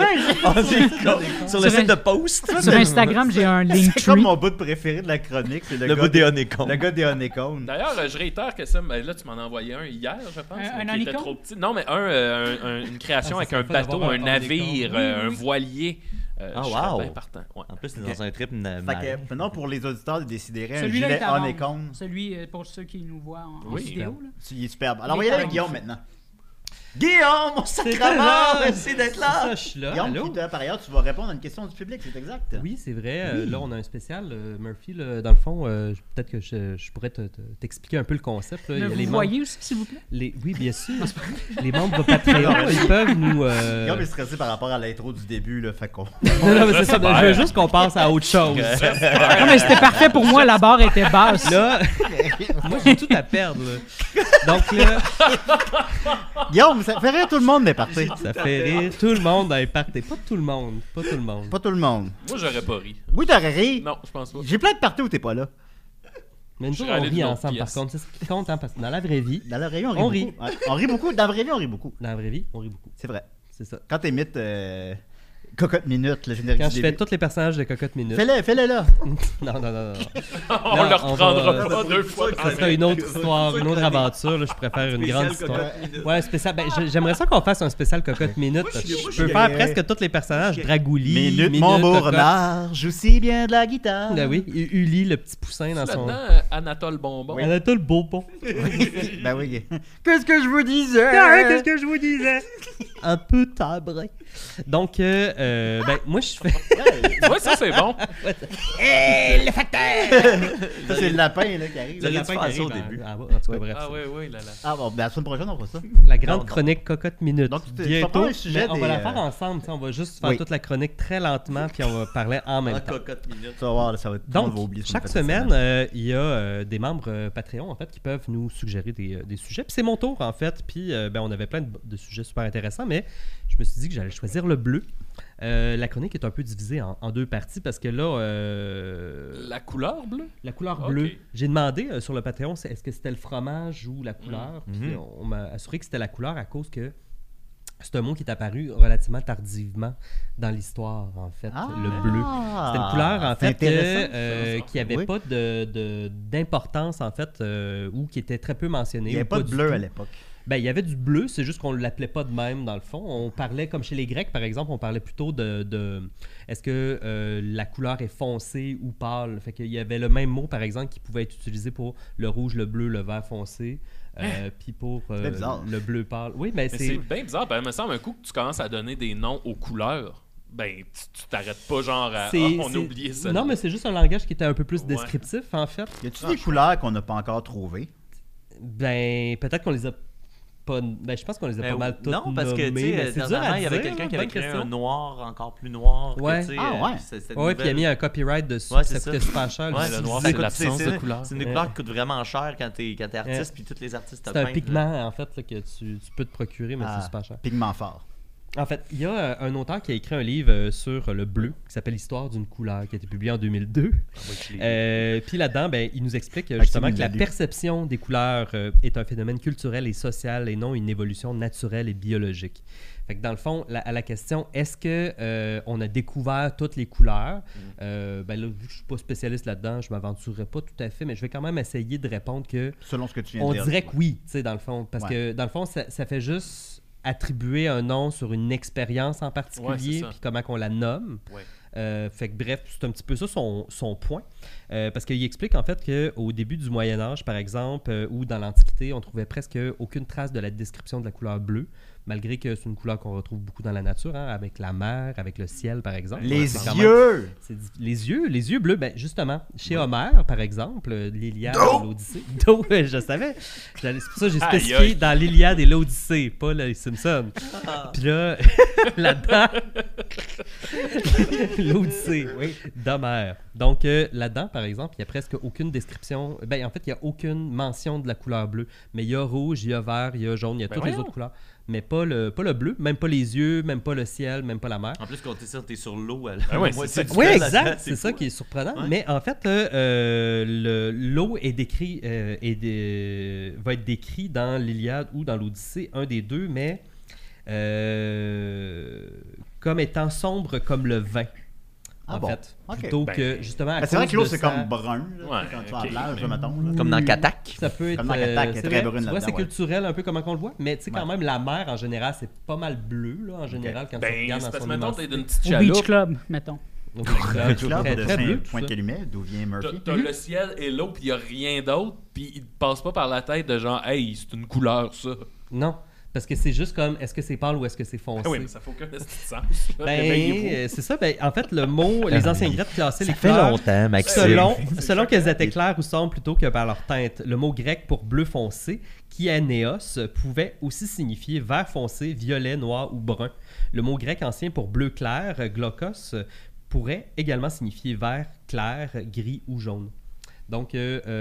Speaker 3: fais
Speaker 2: Sur le
Speaker 5: Sur
Speaker 2: site de Post.
Speaker 5: Sur Instagram, j'ai un
Speaker 3: C'est comme
Speaker 5: Linktree.
Speaker 3: mon bout préféré de la chronique, c'est
Speaker 2: Le
Speaker 3: gars
Speaker 2: bout des honeycombs.
Speaker 3: Le gars des honeycombs.
Speaker 4: D'ailleurs, je réitère que ça. Ben là, tu m'en as envoyé un hier, je pense.
Speaker 5: Un
Speaker 4: qui était
Speaker 5: honeycomb?
Speaker 4: trop petit. Non, mais une création
Speaker 6: Ah,
Speaker 4: avec
Speaker 6: ça
Speaker 4: un
Speaker 6: serait fun
Speaker 4: bateau,
Speaker 6: d'avoir
Speaker 4: un
Speaker 6: un
Speaker 4: navire,
Speaker 6: honeycomb.
Speaker 4: un voilier.
Speaker 2: Ah,
Speaker 4: Je serais
Speaker 2: wow.
Speaker 4: bien partant. Ouais.
Speaker 2: En plus, t'es dans un trip.
Speaker 3: Fait que, maintenant, pour les auditeurs de Décideret, un
Speaker 5: Celui-là
Speaker 3: gilet
Speaker 5: est à vendre.
Speaker 3: honeycomb,
Speaker 5: Celui pour ceux qui nous voient en
Speaker 4: Oui.
Speaker 5: vidéo. Là.
Speaker 3: il est superbe. Alors, on va y aller avec Guillaume maintenant.
Speaker 2: Guillaume, mon sacrament, merci d'être là.
Speaker 6: Ça, je suis là.
Speaker 3: Guillaume,
Speaker 6: Allô?
Speaker 3: qui, par ailleurs, tu vas répondre à une question du public, c'est exact.
Speaker 6: Oui, c'est vrai. Là, on a un spécial. Murphy, là, dans le fond, peut-être que je pourrais t'expliquer un peu le concept. Là. Il y a
Speaker 5: Vous
Speaker 6: les
Speaker 5: voyez aussi, s'il vous plaît?
Speaker 6: Oui, bien sûr. Les membres Patreon, ils peuvent nous...
Speaker 3: Guillaume est stressé par rapport à l'intro du début, là, fait qu'on...
Speaker 6: Non, mais c'est ça. Je veux juste qu'on passe à autre chose.
Speaker 5: Non, mais c'était parfait pour moi. La barre était basse.
Speaker 6: Là, moi, j'ai tout à perdre. Là. Donc là,
Speaker 3: Guillaume, Ça fait rire tout le monde des parties.
Speaker 6: Ça fait rire tout le monde dans les parties. Pas tout le monde.
Speaker 3: Pas tout le monde.
Speaker 4: Moi, j'aurais pas ri.
Speaker 3: Oui, t'aurais ri.
Speaker 4: Non, je pense pas.
Speaker 3: J'ai plein de parties où t'es pas là.
Speaker 6: Mais nous,
Speaker 4: Je
Speaker 6: on
Speaker 4: serais allé
Speaker 6: rit
Speaker 4: d'une autre
Speaker 6: ensemble, par
Speaker 4: pièce.
Speaker 6: contre. C'est ce qui compte, hein, parce que dans la vraie vie,
Speaker 3: Dans la vraie vie, on
Speaker 6: On
Speaker 3: rit
Speaker 6: rit.
Speaker 3: beaucoup. Ouais, on rit beaucoup. Dans la vraie vie, on rit beaucoup.
Speaker 6: dans la vraie vie, on rit beaucoup.
Speaker 3: C'est vrai.
Speaker 6: C'est ça.
Speaker 3: Quand t'imites Cocotte Minute, le générique
Speaker 6: Quand
Speaker 3: du
Speaker 6: je fais
Speaker 3: début.
Speaker 6: tous les personnages de Cocotte Minute.
Speaker 3: Fais-le là.
Speaker 6: Non.
Speaker 4: On
Speaker 6: Non,
Speaker 4: le reprendra
Speaker 6: on
Speaker 4: pas deux fois.
Speaker 6: Ça sera une autre histoire, une autre aventure. Là, je préfère une grande histoire. Ouais, spécial. Ben, j'aimerais ça qu'on fasse un spécial Cocotte Minute. Je peux faire presque tous les personnages. Dragouli,
Speaker 3: Minute, mon beau
Speaker 6: Cocotte.
Speaker 3: renard, joue si bien de la guitare.
Speaker 6: Ben oui, Uli, le petit poussin dans son...
Speaker 4: Là-dedans, Anatole Bonbon.
Speaker 6: On a tout le beau pont.
Speaker 3: Ben oui. Qu'est-ce que je vous disais?
Speaker 6: Qu'est-ce que je vous disais? Un peu tabré. Donc, ben, moi, je fais...
Speaker 4: Ouais, ça, c'est bon.
Speaker 3: Hey, le facteur! Ça, c'est le lapin là, qui arrive.
Speaker 2: Vous auriez dû
Speaker 6: lapin
Speaker 2: faire
Speaker 6: qui
Speaker 2: ça au
Speaker 6: arrive
Speaker 2: début.
Speaker 6: en bas. En tout cas, bref.
Speaker 4: Ah, oui, là.
Speaker 3: Ah bon, ben la semaine prochaine, on fera ça.
Speaker 6: La grande
Speaker 2: Non.
Speaker 6: chronique Cocotte Minute.
Speaker 3: Donc, tu
Speaker 6: Bientôt,
Speaker 3: vas pas un sujet
Speaker 6: mais on va
Speaker 3: des,
Speaker 6: la faire ensemble. Tu sais, on va juste faire
Speaker 3: oui.
Speaker 6: toute la chronique très lentement, puis on va parler en même
Speaker 2: En
Speaker 6: temps.
Speaker 2: cocotte minute.
Speaker 3: Tu vas voir, là, ça va être. tout le monde
Speaker 6: Donc,
Speaker 3: va oublier ce qu'on
Speaker 6: chaque
Speaker 3: fait cette
Speaker 6: semaine, il y a des membres Patreon en fait qui peuvent nous suggérer des sujets. Puis c'est mon tour en fait. Puis ben, on avait plein de sujets super intéressants, mais je me suis dit que j'allais choisir le bleu. La chronique est un peu divisée en deux parties parce que là,
Speaker 4: La couleur bleue?
Speaker 6: la couleur
Speaker 4: Ok.
Speaker 6: bleue, j'ai demandé sur le Patreon est-ce que c'était le fromage ou la couleur. Puis
Speaker 2: Mhm.
Speaker 6: on m'a assuré que c'était la couleur à cause que c'est un mot qui est apparu relativement tardivement dans l'histoire, en fait,
Speaker 3: Ah.
Speaker 6: le bleu. C'était une couleur, en
Speaker 3: C'est
Speaker 6: fait,
Speaker 3: intéressant,
Speaker 6: qui n'avait
Speaker 3: Oui.
Speaker 6: pas d'importance, en fait, ou qui était très peu mentionnée.
Speaker 3: Il n'y avait
Speaker 6: ou
Speaker 3: pas de
Speaker 6: du
Speaker 3: bleu
Speaker 6: tout.
Speaker 3: à l'époque.
Speaker 6: Ben, il y avait du bleu, c'est juste qu'on ne l'appelait pas de même, dans le fond. On parlait, comme chez les Grecs, par exemple, on parlait plutôt de est-ce que la couleur est foncée ou pâle? Fait qu'il y avait le même mot, par exemple, qui pouvait être utilisé pour le rouge, le bleu, le vert foncé, puis pour
Speaker 3: C'est bizarre.
Speaker 6: le bleu pâle. Oui, mais
Speaker 4: Mais c'est
Speaker 6: c'est...
Speaker 4: bien bizarre. Ben, il me semble un coup que tu commences à donner des noms aux couleurs. Ben, tu t'arrêtes pas genre à. On a oublié ça.
Speaker 6: Non, mais c'est juste un langage qui était un peu plus
Speaker 4: Ouais.
Speaker 6: descriptif, en fait.
Speaker 3: Y a-tu des couleurs qu'on n'a pas encore trouvées?
Speaker 6: Ben, peut-être qu'on les a pas... Ben, je pense qu'on les a pas mal toutes
Speaker 2: Non, parce que, tu
Speaker 6: nommées, mais
Speaker 2: sais,
Speaker 6: c'est dur
Speaker 2: dernièrement,
Speaker 6: à
Speaker 2: il y avait
Speaker 6: dire,
Speaker 2: quelqu'un
Speaker 6: hein,
Speaker 2: qui avait
Speaker 6: bonne
Speaker 2: créé
Speaker 6: question.
Speaker 2: un noir encore plus noir.
Speaker 6: Ouais.
Speaker 2: Que, tu sais,
Speaker 3: Ah, ouais.
Speaker 2: cette
Speaker 6: Ouais, puis il a
Speaker 2: nouvelle-
Speaker 6: mis un copyright dessus,
Speaker 2: Ouais,
Speaker 6: ça
Speaker 2: c'est
Speaker 6: coûtait
Speaker 2: ça.
Speaker 6: super cher.
Speaker 2: Ouais,
Speaker 6: lui.
Speaker 4: le noir,
Speaker 2: ça
Speaker 4: c'est
Speaker 2: coûte-
Speaker 4: l'absence
Speaker 2: c'est-
Speaker 4: de couleur.
Speaker 2: C'est une couleur qui coûte vraiment cher quand t'es artiste, puis tous les artistes te
Speaker 6: C'est un
Speaker 2: peignent,
Speaker 6: pigment, en fait, là, que tu peux te procurer, mais
Speaker 3: Ah,
Speaker 6: c'est super cher.
Speaker 3: Pigment fort.
Speaker 6: En fait, il y a un auteur qui a écrit un livre sur le bleu qui s'appelle L'histoire d'une couleur, qui a été publié en 2002. Puis là-dedans, ben, il nous explique justement que la perception des couleurs est un phénomène culturel et social et non une évolution naturelle et biologique. Fait que dans le fond, à la question, est-ce que on a découvert toutes les couleurs? Ben là, vu que je suis pas spécialiste là-dedans, je m'aventurerai pas tout à fait, mais je vais quand même essayer de répondre que
Speaker 3: Selon ce que tu viens
Speaker 6: on
Speaker 3: de dire.
Speaker 6: dirait que oui, tu sais, dans le fond. Parce
Speaker 3: Ouais.
Speaker 6: que dans le fond, ça fait juste attribuer un nom sur une expérience en
Speaker 4: Ouais,
Speaker 6: particulier,
Speaker 4: c'est ça.
Speaker 6: puis comment qu'on la nomme.
Speaker 4: Ouais.
Speaker 6: Fait que bref, c'est un petit peu ça son point. Parce qu'il explique en fait qu'au début du Moyen Âge, par exemple, ou dans l'Antiquité, on trouvait presque aucune trace de la description de la couleur bleue, malgré que c'est une couleur qu'on retrouve beaucoup dans la nature, hein, avec la mer, avec le ciel, par exemple.
Speaker 3: Les
Speaker 6: C'est quand même-
Speaker 3: yeux!
Speaker 6: les yeux bleus, ben justement, chez Homère, par exemple, l'Iliade et l'Odyssée. Je savais. C'est pour ça que j'ai
Speaker 4: Aïe,
Speaker 6: spécifié
Speaker 4: aïe.
Speaker 6: dans l'Iliade et l'Odyssée, pas les Simpsons. Puis là, là-dedans, l'Odyssée d'Homère. Donc là-dedans, par exemple, il n'y a presque aucune description. Ben, en fait, il n'y a aucune mention de la couleur bleue. Mais il y a rouge, il y a vert, il y a jaune, il y a toutes les
Speaker 4: voyons.
Speaker 6: autres couleurs. Mais pas le bleu, même pas les yeux, même pas le ciel, même pas la mer.
Speaker 2: En plus, quand t'es sur l'eau,
Speaker 4: Ah ouais,
Speaker 2: moi,
Speaker 4: c'est ça.
Speaker 6: Oui,
Speaker 2: fais
Speaker 6: exact.
Speaker 2: là-dedans,
Speaker 6: C'est ça
Speaker 2: fou.
Speaker 6: qui est surprenant.
Speaker 2: Ouais.
Speaker 6: Mais en fait, l'eau est décrit, va être décrit dans l'Iliade ou dans l'Odyssée, un des deux, mais comme étant sombre comme le vin.
Speaker 3: Ah
Speaker 6: en
Speaker 3: bon?
Speaker 6: fait,
Speaker 3: Ok.
Speaker 6: plutôt
Speaker 4: Ben,
Speaker 6: que justement.
Speaker 3: Ben, c'est vrai que l'eau, c'est
Speaker 6: ça,
Speaker 3: comme brun, là,
Speaker 4: Ouais,
Speaker 3: quand tu vas à
Speaker 4: ok.
Speaker 3: la plage, mettons. Là.
Speaker 2: Comme dans Katak.
Speaker 6: Ça peut être.
Speaker 3: Comme dans Katak, elle est
Speaker 6: c'est
Speaker 3: très
Speaker 6: vrai,
Speaker 3: brune
Speaker 6: tu vois,
Speaker 3: là-dedans,
Speaker 6: c'est
Speaker 3: ouais.
Speaker 6: culturel un peu comment qu'on le voit, mais tu sais, quand
Speaker 3: Ouais.
Speaker 6: même, la mer en général, c'est pas mal bleu, là, en général, quand tu
Speaker 4: Ben,
Speaker 6: regardes
Speaker 4: c'est
Speaker 6: dans
Speaker 4: parce
Speaker 6: son
Speaker 4: que mettons, t'es
Speaker 6: immensité.
Speaker 4: d'une petite
Speaker 5: Au
Speaker 4: chaloupe.
Speaker 5: Beach Club, mettons.
Speaker 6: Donc,
Speaker 3: Le club
Speaker 6: très,
Speaker 3: de
Speaker 6: très bleu, tout ça.
Speaker 3: Saint-Pointe-Calumet, d'où vient Murphy.
Speaker 4: T'as le ciel et l'eau, puis il n'y a rien d'autre, puis il te passe pas par la tête de genre, hey, c'est une couleur, ça.
Speaker 6: Non, parce que c'est juste comme, est-ce que c'est pâle ou est-ce que c'est foncé?
Speaker 4: Ah oui, mais ça fait aucun petit sens. là.
Speaker 6: Ben,
Speaker 4: Réveillez-vous.
Speaker 6: c'est ça. Ben, en fait, le mot, les anciens Grecs classaient les
Speaker 2: Ça fait
Speaker 6: couleurs
Speaker 2: longtemps, Maxime.
Speaker 6: selon qu'elles étaient claires ou sombres plutôt que par leur teinte. Le mot grec pour bleu foncé, kyanéos, pouvait aussi signifier vert foncé, violet, noir ou brun. Le mot grec ancien pour bleu clair, glaucos, pourrait également signifier vert clair, gris ou jaune. Donc,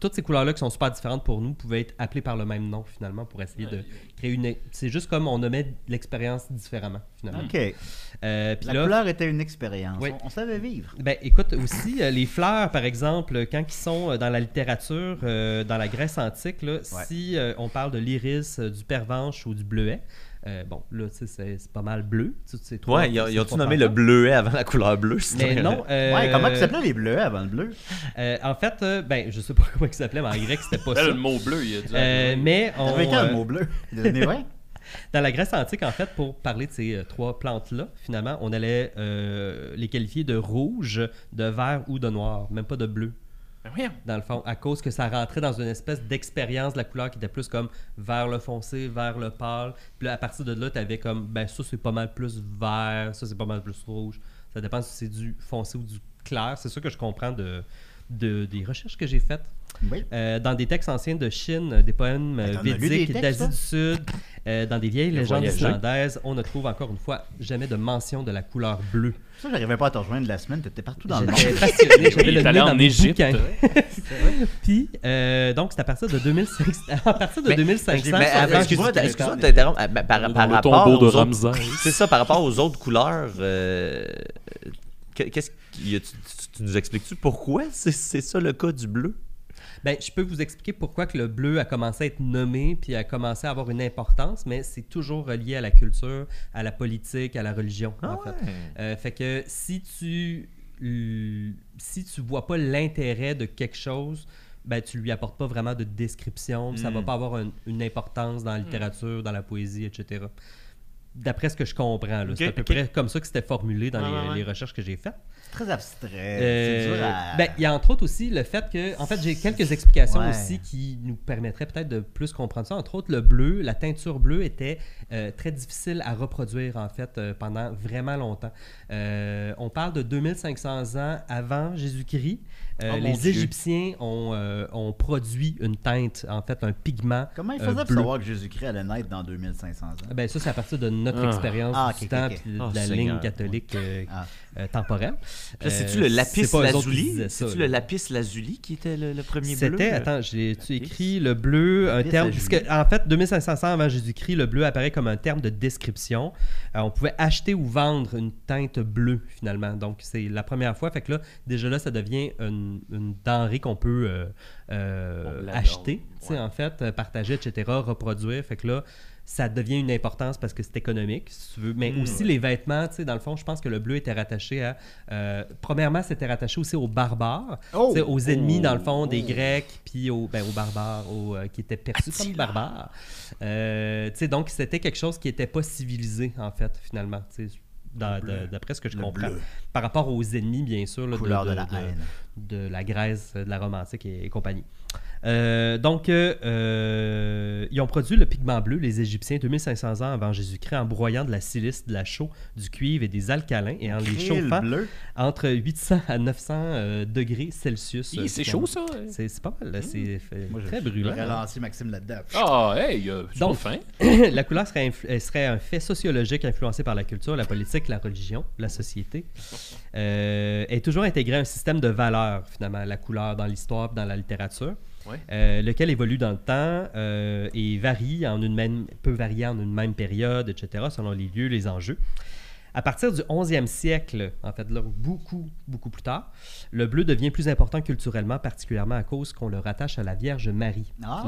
Speaker 6: toutes ces couleurs-là qui sont super différentes pour nous pouvaient être appelées par le même nom, finalement, pour essayer de créer une... C'est juste comme on nommait l'expérience différemment, finalement.
Speaker 3: OK.
Speaker 6: La
Speaker 3: couleur était une expérience.
Speaker 6: Oui.
Speaker 3: On savait vivre.
Speaker 6: Ben, écoute, aussi, les fleurs, par exemple, quand ils sont dans la littérature, dans la Grèce antique, là, si on parle de l'iris, du pervenche ou du bleuet, bon, là, tu sais, c'est pas mal bleu.
Speaker 2: Ouais, ils ont-tu nommé le bleuet avant la couleur bleue?
Speaker 6: Mais non.
Speaker 3: Comment ils s'appelaient les bleuets avant le bleu?
Speaker 6: En fait, ben, je sais pas comment ils s'appelaient, mais en grec, c'était pas ça.
Speaker 4: Le mot bleu, il y a du
Speaker 6: mais on...
Speaker 3: Avec le mot bleu?
Speaker 6: Dans la Grèce antique, en fait, pour parler de ces trois plantes-là, finalement, on allait les qualifier de rouge, de vert ou de noir, même pas de bleu. Dans le fond, à cause que ça rentrait dans une espèce d'expérience de la couleur qui était plus comme vers le foncé, vers le pâle. Puis là, à partir de là, tu avais comme, ben ça c'est pas mal plus vert, ça c'est pas mal plus rouge. Ça dépend si c'est du foncé ou du clair. C'est ça que je comprends des recherches que j'ai faites.
Speaker 3: Oui.
Speaker 6: Dans des textes anciens de Chine, des poèmes védiques d'Asie du Sud, dans des vieilles légendes islandaises, on ne trouve encore une fois jamais de mention de la couleur bleue.
Speaker 3: Ça, j'arrivais pas à te rejoindre la semaine, t'étais partout dans le monde.
Speaker 6: J'étais passionné, j'avais le nez dans
Speaker 4: en
Speaker 6: mes
Speaker 4: Égypte.
Speaker 6: bouquins. Puis, donc, c'est à partir de 2500
Speaker 2: excuse-moi de t'interrompre. Par rapport
Speaker 4: tombeau de
Speaker 2: aux
Speaker 4: Ramsès.
Speaker 2: autres, c'est ça, par rapport aux autres couleurs, qu'est-ce tu nous expliques-tu pourquoi c'est ça le cas du bleu?
Speaker 6: Ben, je peux vous expliquer pourquoi que le bleu a commencé à être nommé puis a commencé à avoir une importance, mais c'est toujours relié à la culture, à la politique, à la religion, en fait. Fait que si tu vois pas l'intérêt de quelque chose, ben, tu lui apportes pas vraiment de description, ça va pas avoir une importance dans la littérature, dans la poésie, etc. D'après ce que je comprends, là. C'est à peu près comme ça que c'était formulé dans les recherches que j'ai faites.
Speaker 3: C'est très abstrait. C'est dur à...
Speaker 6: Ben, il y a entre autres aussi le fait que, en fait, j'ai quelques explications aussi qui nous permettraient peut-être de plus comprendre ça. Entre autres, le bleu, la teinture bleue était très difficile à reproduire, en fait, pendant vraiment longtemps. On parle de 2500 ans avant Jésus-Christ. Les Égyptiens ont produit une teinte, en fait, un pigment.
Speaker 3: Comment ils faisaient pour savoir que Jésus-Christ allait naître dans 2500 ans?
Speaker 6: Ben, ça, c'est à partir de notre expérience du temps et de la ligne catholique temporelle.
Speaker 2: C'est-tu le lapis lazuli? C'est-tu le lapis lazuli qui était le premier bleu?
Speaker 6: C'était, attends, j'ai écrit le bleu, un terme, puisque en fait, 2500 ans avant Jésus-Christ, le bleu apparaît comme un terme de description. On pouvait acheter ou vendre une teinte bleue, finalement. Donc, c'est la première fois. Fait que là, déjà là, ça devient une denrée qu'on peut acheter, en fait, partager, etc., reproduire. Fait que là, ça devient une importance parce que c'est économique, si tu veux. Mais aussi les vêtements, tu sais, dans le fond, je pense que le bleu était rattaché à... premièrement, c'était rattaché aussi aux barbares, aux ennemis, dans le fond, des Grecs, puis aux barbares, qui étaient perçus comme barbares. Tu sais, donc, c'était quelque chose qui n'était pas civilisé, en fait, finalement, tu sais, d'après ce que je comprends. Bleu. Par rapport aux ennemis, bien sûr, là, de la Grèce, de la Rome antique et compagnie. Donc, ils ont produit le pigment bleu, les Égyptiens, 2500 ans avant Jésus-Christ, en broyant de la silice, de la chaux, du cuivre et des alcalins et en les chauffant entre 800 à 900 degrés Celsius.
Speaker 4: C'est chaud, ça?
Speaker 6: C'est pas mal. C'est très brûlant.
Speaker 3: J'ai ralenti Maxime là-dedans.
Speaker 4: Ah, hey,
Speaker 6: donc,
Speaker 4: fin.
Speaker 6: La couleur serait un fait sociologique influencé par la culture, la politique, la religion, la société. Est toujours intégré à un système de valeurs, finalement, la couleur dans l'histoire, dans la littérature. Lequel évolue dans le temps et peut varier en une même période, etc., selon les lieux, les enjeux. À partir du 11e siècle, en fait, là, beaucoup plus tard, le bleu devient plus important culturellement, particulièrement à cause qu'on le rattache à la Vierge Marie.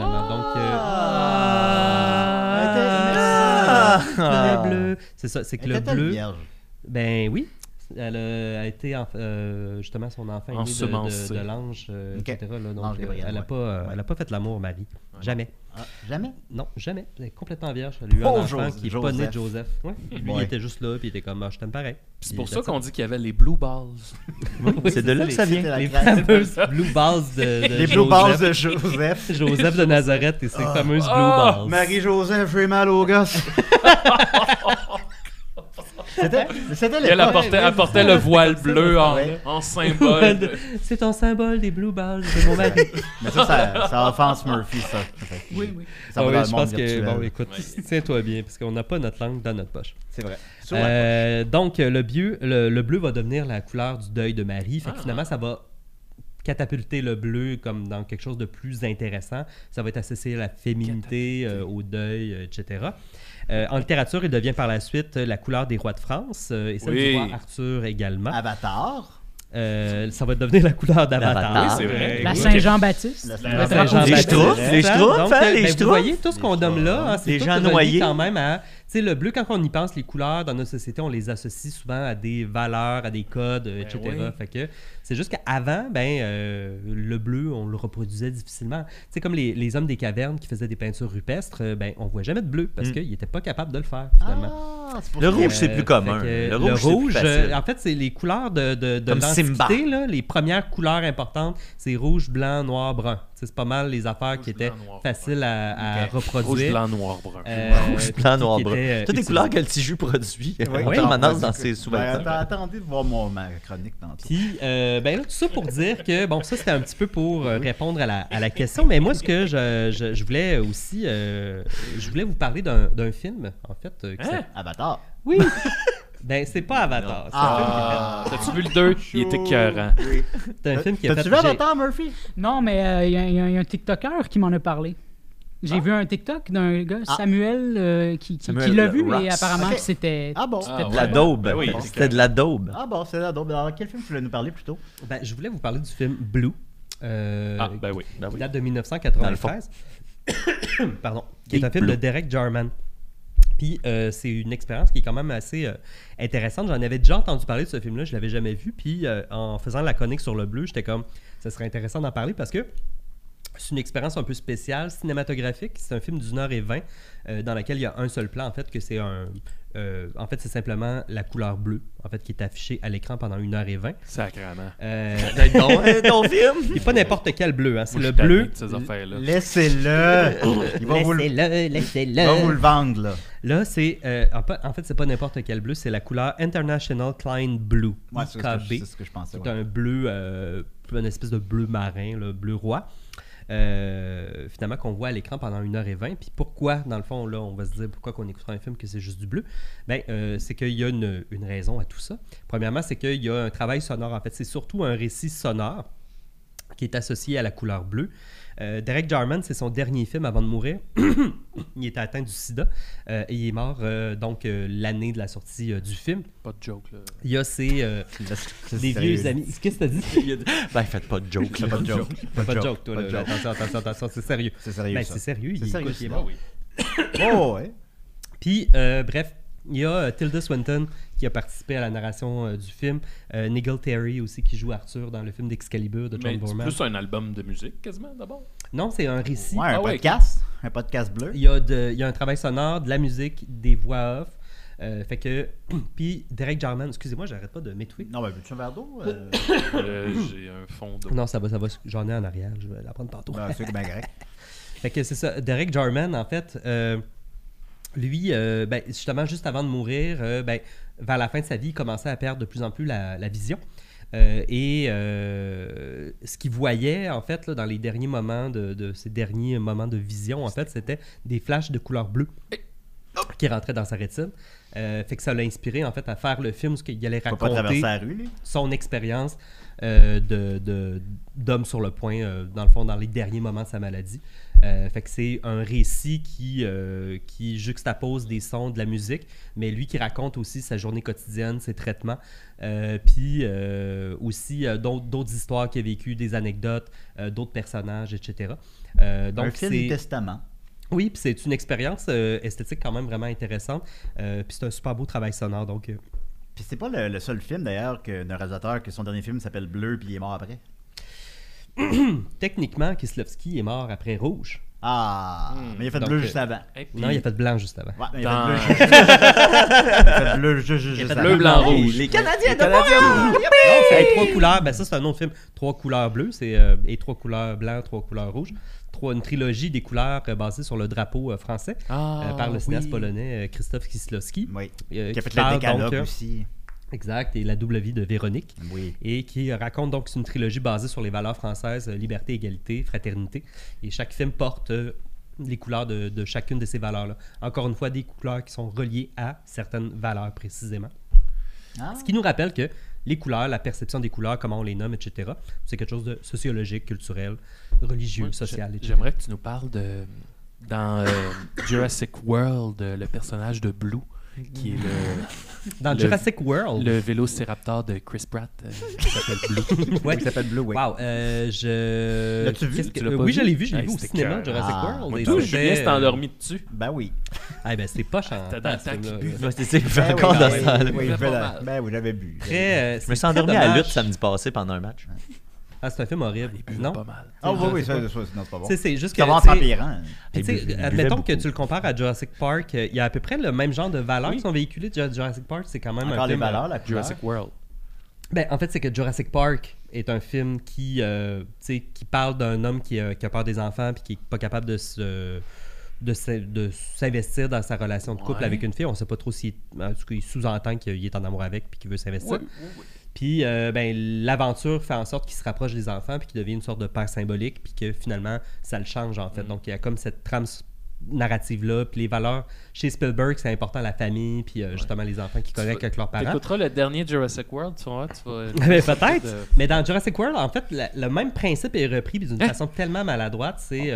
Speaker 6: Le bleu, c'est ça, c'est que le bleu...
Speaker 3: Vierge?
Speaker 6: Ben oui. Elle a été justement son enfant est né de l'ange, etc. Là, donc, elle n'a pas fait l'amour, Marie. Jamais.
Speaker 3: Jamais?
Speaker 6: Non, jamais. Elle est complètement vierge. Elle a eu un enfant qui n'est pas né de Joseph. Lui, il était juste là, puis il était comme, je t'aime pareil.
Speaker 4: C'est pour ça qu'on dit qu'il y avait les Blue Balls.
Speaker 2: C'est de là que ça vient.
Speaker 6: Les fameuses Blue Balls de
Speaker 3: les Blue Balls de Joseph.
Speaker 6: Joseph de Nazareth et ses fameuses Blue Balls.
Speaker 3: Marie-Joseph, j'ai mal au gosse. C'était
Speaker 4: elle apportait le voile bleu en symbole.
Speaker 6: C'est ton symbole des Blue Balls de mon mari.
Speaker 3: Mais ça offense Murphy, ça.
Speaker 5: Oui.
Speaker 3: Ça va dans le
Speaker 6: je
Speaker 3: monde
Speaker 6: pense
Speaker 3: virtuel.
Speaker 6: que, bon, écoute, tiens-toi bien, parce qu'on n'a pas notre langue dans notre poche.
Speaker 3: C'est vrai.
Speaker 6: Donc, le bleu va devenir la couleur du deuil de Marie. Fait que finalement, ça va catapulter le bleu comme dans quelque chose de plus intéressant. Ça va être associé à la féminité, au deuil, etc. En littérature, il devient par la suite la couleur des rois de France et celle du roi Arthur également.
Speaker 3: Avatar.
Speaker 6: Ça va devenir la couleur d'Avatar.
Speaker 4: Oui, c'est vrai.
Speaker 5: La Saint-Jean-Baptiste.
Speaker 2: Les Schtroumpfs, les Schtroumpfs, les
Speaker 6: Vous
Speaker 2: Schtroumpfs.
Speaker 6: voyez, tout ce qu'on nomme là, c'est
Speaker 2: Les
Speaker 6: tout
Speaker 2: gens
Speaker 6: relié
Speaker 2: noyés.
Speaker 6: quand même à... Tu sais, le bleu, quand on y pense, les couleurs dans notre société, on les associe souvent à des valeurs, à des codes, etc.
Speaker 4: oui.
Speaker 6: Fait que c'est juste qu'avant, le bleu, on le reproduisait difficilement. Tu sais, comme les hommes des cavernes qui faisaient des peintures rupestres, on voit jamais de bleu parce qu'ils n'étaient pas capables de le faire, finalement.
Speaker 3: C'est pour
Speaker 2: Le
Speaker 3: ça.
Speaker 2: rouge, c'est plus commun.
Speaker 6: Fait que
Speaker 2: Le rouge, c'est plus facile.
Speaker 6: en fait, c'est les couleurs de
Speaker 2: Comme Simba.
Speaker 6: l'Antiquité, là, les premières couleurs importantes, c'est rouge, blanc, noir, brun. C'est pas mal les affaires qui étaient
Speaker 4: blanc, noir,
Speaker 6: faciles à
Speaker 3: Ok.
Speaker 6: reproduire.
Speaker 4: Rouge, blanc, noir, brun.
Speaker 2: Rouge, blanc, noir,
Speaker 6: qui
Speaker 2: brun.
Speaker 6: étaient,
Speaker 2: Toutes les
Speaker 6: utilisées.
Speaker 2: couleurs que le Tiju produit en
Speaker 6: Oui.
Speaker 2: permanence dans
Speaker 3: Ben,
Speaker 2: ses sous-vêtements.
Speaker 3: attendez de voir ma chronique tantôt.
Speaker 6: Puis, là, tout ça pour dire que, bon, ça, c'était un petit peu pour répondre à la question, mais moi, ce que je voulais aussi, je voulais vous parler d'un film, en fait.
Speaker 3: Avatar.
Speaker 6: Oui! C'est pas Avatar. C'est un film qui est fait-
Speaker 4: T'as-tu vu le 2? Il était écœurant.
Speaker 6: c'est un film qui est fait...
Speaker 3: T'as-tu vu Avatar, Murphy?
Speaker 5: Non, mais il y a un TikToker qui m'en a parlé. J'ai vu un TikTok d'un gars, Samuel, qui l'a vu,
Speaker 2: Rocks.
Speaker 5: et apparemment
Speaker 3: Ok.
Speaker 5: que c'était...
Speaker 3: Ah bon?
Speaker 4: Ah,
Speaker 2: De la
Speaker 4: ouais.
Speaker 2: daube.
Speaker 4: Ben oui,
Speaker 2: C'était de la daube.
Speaker 3: Ah bon, c'est là. Donc, dans quel film tu voulais nous parler plus tôt?
Speaker 6: Je voulais vous parler du film Blue.
Speaker 4: Ben oui.
Speaker 6: Qui date de 1993. Pardon. Qui est un film de Derek Jarman. Puis c'est une expérience qui est quand même assez intéressante. J'en avais déjà entendu parler de ce film-là, je l'avais jamais vu. Puis en faisant la chronique sur le bleu, j'étais comme, ça serait intéressant d'en parler parce que c'est une expérience un peu spéciale, cinématographique. C'est un film d'1h20 dans lequel il y a un seul plan. En fait, que c'est en fait, c'est simplement la couleur bleue, en fait, qui est affichée à l'écran pendant 1h20.
Speaker 4: Sacrément.
Speaker 2: Ton film?
Speaker 6: Et pas n'importe quel bleu, hein. C'est
Speaker 4: Moi,
Speaker 6: le
Speaker 4: je suis
Speaker 6: bleu.
Speaker 4: tanné de ces affaires-là.
Speaker 3: Laissez-le. Il va vous le vendre, là.
Speaker 6: Là, c'est. En fait, c'est pas n'importe quel bleu, c'est la couleur International Klein Blue.
Speaker 3: Ouais,
Speaker 6: IKB.
Speaker 3: c'est ce que je pensais.
Speaker 6: C'est un bleu, une espèce de bleu marin, là, bleu roi. Finalement, qu'on voit à l'écran pendant 1h20. Puis pourquoi, dans le fond, là, on va se dire pourquoi qu'on écoutera un film que c'est juste du bleu? C'est qu'il y a une raison à tout ça. Premièrement, c'est qu'il y a un travail sonore. En fait, c'est surtout un récit sonore qui est associé à la couleur bleue. Derek Jarman, c'est son dernier film avant de mourir. Il était atteint du sida et il est mort l'année de la sortie du film.
Speaker 4: Pas de joke, là.
Speaker 6: Il y a des vieux amis. Qu'est-ce que t'as dit?
Speaker 2: Faites pas de joke.
Speaker 3: Pas de joke.
Speaker 6: Pas de joke, toi.
Speaker 3: Pas de
Speaker 6: Là.
Speaker 3: joke.
Speaker 6: Attention, c'est sérieux.
Speaker 3: C'est sérieux, ça.
Speaker 6: C'est sérieux.
Speaker 3: C'est sérieux,
Speaker 6: il est
Speaker 3: ça.
Speaker 6: mort.
Speaker 3: Oh, ouais.
Speaker 6: Puis, bref, il y a Tilda Swinton qui a participé à la narration du film. Nigel Terry aussi qui joue Arthur dans le film d'Excalibur de John
Speaker 4: Mais c'est
Speaker 6: Boorman.
Speaker 4: plus un album de musique, quasiment, d'abord.
Speaker 6: Non, c'est un récit.
Speaker 3: Ouais, un
Speaker 4: ouais,
Speaker 3: podcast. Un podcast bleu.
Speaker 6: Il y a un travail sonore, de la musique, des voix off. Fait que. Puis Derek Jarman, excusez-moi, j'arrête pas de m'étouffer.
Speaker 3: Non, veux-tu un verre d'eau?
Speaker 4: J'ai un fond d'eau.
Speaker 6: Non, ça va, j'en ai en arrière, je vais la prendre tantôt.
Speaker 3: C'est bien grec.
Speaker 6: Fait que c'est ça. Derek Jarman, en fait, lui, justement, juste avant de mourir, vers la fin de sa vie, il commençait à perdre de plus en plus la vision. Ce qu'il voyait, en fait, là, dans les derniers moments de ses derniers moments de vision, en fait, c'était des flashs de couleur bleue qui rentraient dans sa rétine. Fait que ça l'a inspiré, en fait, à faire le film où il allait
Speaker 3: Tu peux pas traverser
Speaker 6: raconter
Speaker 3: la rue, lui?
Speaker 6: son expérience d'homme sur le point, dans le fond, dans les derniers moments de sa maladie. Fait que c'est un récit qui juxtapose des sons, de la musique, mais lui qui raconte aussi sa journée quotidienne, ses traitements, puis aussi d'autres histoires qu'il a vécues, des anecdotes, d'autres personnages, etc. Donc
Speaker 3: un film du testament.
Speaker 6: Oui, puis c'est une expérience esthétique quand même vraiment intéressante, puis c'est un super beau travail sonore, donc...
Speaker 3: Puis c'est pas le seul film, d'ailleurs, d'un réalisateur que son dernier film s'appelle Bleu, puis il est mort après.
Speaker 6: Techniquement, Kieslowski est mort après Rouge.
Speaker 3: Ah, mais il a fait
Speaker 6: Donc,
Speaker 3: Bleu juste avant.
Speaker 4: Et puis,
Speaker 6: Non, il a fait Blanc juste avant.
Speaker 3: Ouais, mais
Speaker 4: Dans-
Speaker 3: il a fait Bleu juste avant.
Speaker 4: bleu, blanc, rouge.
Speaker 2: Les Canadiens de
Speaker 6: Non, c'est trois couleurs. Ben ça, c'est un autre film. 3 couleurs bleues et 3 couleurs blancs, 3 couleurs rouges. Une trilogie des couleurs basée sur le drapeau français par le cinéaste polonais Krzysztof Kieslowski.
Speaker 3: Oui.
Speaker 6: Qui
Speaker 3: Qui a fait
Speaker 6: parle
Speaker 3: le décalogue
Speaker 6: donc,
Speaker 3: aussi.
Speaker 6: Exact, et La double vie de Véronique.
Speaker 3: Oui.
Speaker 6: Et qui raconte donc, c'est une trilogie basée sur les valeurs françaises, liberté, égalité, fraternité. Et chaque film porte les couleurs de chacune de ces valeurs-là. Encore une fois, des couleurs qui sont reliées à certaines valeurs précisément. Ce qui nous rappelle que les couleurs, la perception des couleurs, comment on les nomme, etc., c'est quelque chose de sociologique, culturel, religieux, social, etc.
Speaker 4: J'aimerais que tu nous parles dans Jurassic World, le personnage de Blue, qui est
Speaker 6: Jurassic World.
Speaker 4: Le vélociraptor de Chris Pratt, qui s'appelle Blue.
Speaker 6: Ouais.
Speaker 3: Il s'appelle Blue, oui.
Speaker 6: Wow,
Speaker 3: L'as-tu vu?
Speaker 6: Oui, je l'ai vu au
Speaker 4: C'était
Speaker 6: cinéma,
Speaker 4: cœur.
Speaker 6: Jurassic World.
Speaker 4: Moi,
Speaker 6: Et
Speaker 4: tout,
Speaker 6: c'était-
Speaker 4: Julien s'est endormi dessus.
Speaker 3: Ben oui.
Speaker 6: Ah, ben, c'est pas chantant.
Speaker 4: C'était dans le temps qu'il buvait.
Speaker 2: C'est
Speaker 3: Ben oui,
Speaker 2: encore dans
Speaker 3: oui,
Speaker 2: ça. là.
Speaker 3: oui,
Speaker 4: Il fait pas mal.
Speaker 3: ben oui, j'avais bu.
Speaker 6: Très,
Speaker 2: Je me suis endormi à la lutte samedi passé pendant un match.
Speaker 6: Ah, c'est un film horrible.
Speaker 4: Il buvait
Speaker 6: Non?
Speaker 4: pas mal.
Speaker 3: Ah oui, oui,
Speaker 6: sais
Speaker 3: ça,
Speaker 6: pas.
Speaker 3: non, c'est pas bon.
Speaker 6: C'est juste que.
Speaker 3: Ça va en
Speaker 6: tu sais,
Speaker 3: empirant.
Speaker 6: puis, tu sais,
Speaker 2: Il buvait
Speaker 6: admettons que
Speaker 2: beaucoup.
Speaker 6: tu le compares à Jurassic Park, il y a à peu près le même genre de valeurs qui sont véhiculées de Jurassic Park. C'est quand même
Speaker 3: Encore
Speaker 6: un
Speaker 3: les
Speaker 6: film.
Speaker 3: valeurs, la couleur.
Speaker 4: Jurassic World.
Speaker 6: Ben, en fait, c'est que Jurassic Park est un film qui parle d'un homme qui a peur des enfants puis qui est pas capable de s'investir dans sa relation de couple
Speaker 4: Ouais.
Speaker 6: avec une fille. On sait pas trop si en tout cas, il sous-entend qu'il est en amour avec puis qu'il veut s'investir. Puis l'aventure fait en sorte qu'il se rapproche des enfants puis qu'il devient une sorte de père symbolique puis que finalement ça le change en fait. Donc il y a comme cette trame narrative-là, puis les valeurs chez Spielberg, c'est important la famille, puis justement les enfants qui connectent avec leurs parents.
Speaker 4: T'écouteras le dernier Jurassic World, tu vas
Speaker 6: Mais peut-être. Mais dans Jurassic World, en fait, le même principe est repris d'une façon tellement maladroite. C'est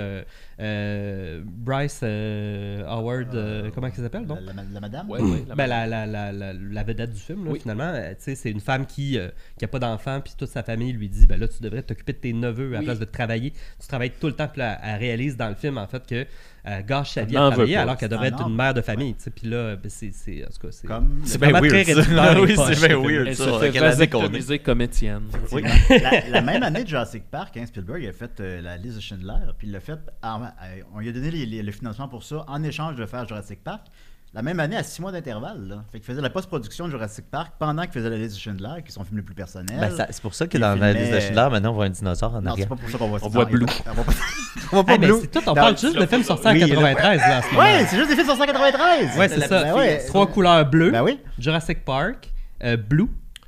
Speaker 6: Bryce Howard, comment elle s'appelle, donc?
Speaker 3: La madame?
Speaker 4: Ouais, ouais,
Speaker 6: Ben, la vedette du film, là,
Speaker 4: Oui.
Speaker 6: finalement, tu sais, c'est une femme qui a pas d'enfant, puis toute sa famille lui dit, ben là, tu devrais t'occuper de tes neveux à la
Speaker 4: Oui.
Speaker 6: place de travailler. Tu travailles tout le temps, puis là, elle réalise dans le film, en fait, que gâche sa vie
Speaker 4: n'en
Speaker 6: à
Speaker 4: veut
Speaker 6: travailler,
Speaker 4: pas.
Speaker 6: alors qu'elle devrait
Speaker 3: Ah,
Speaker 6: être
Speaker 3: non.
Speaker 6: une mère de famille, tu sais, puis là, ben, c'est, en tout cas, c'est...
Speaker 3: Comme
Speaker 2: C'est
Speaker 6: vraiment
Speaker 2: bien
Speaker 6: très
Speaker 2: weird, ça.
Speaker 6: réducteur,
Speaker 2: Oui,
Speaker 6: les poches,
Speaker 2: c'est bien
Speaker 6: le film.
Speaker 2: weird.
Speaker 4: Elle
Speaker 2: ça.
Speaker 4: se fait
Speaker 2: Quelle année qu'on est?
Speaker 4: vasectomiser comme Étienne.
Speaker 3: Oui. la même année de Jurassic Park, hein, Spielberg a fait la liste de Schindler, puis il l'a fait. On lui a donné le financement pour ça en échange de faire Jurassic Park. La même année, à 6 mois d'intervalle. Là. Fait qu'il faisait la post-production de Jurassic Park pendant qu'il faisait la liste de Schindler, qui est son film le plus personnel.
Speaker 2: Ben, c'est pour ça que
Speaker 3: Il
Speaker 2: dans la
Speaker 3: filmait-
Speaker 2: liste de Schindler, maintenant, on voit un dinosaure en
Speaker 3: Non, c'est
Speaker 2: arrière.
Speaker 3: pas pour ça qu'on voit ça.
Speaker 4: On voit Blue.
Speaker 3: On voit pas, on voit pas
Speaker 6: Ah, mais
Speaker 3: Blue.
Speaker 6: c'est tout, on
Speaker 3: Non,
Speaker 6: parle juste de films sortis en
Speaker 3: oui,
Speaker 6: 93, là, en ce moment.
Speaker 3: Ouais, c'est juste des films sur 193.
Speaker 6: Ouais, c'est ça.
Speaker 3: Ben ouais.
Speaker 6: 3 couleurs bleues,
Speaker 3: Ben oui.
Speaker 6: Jurassic Park, Blue,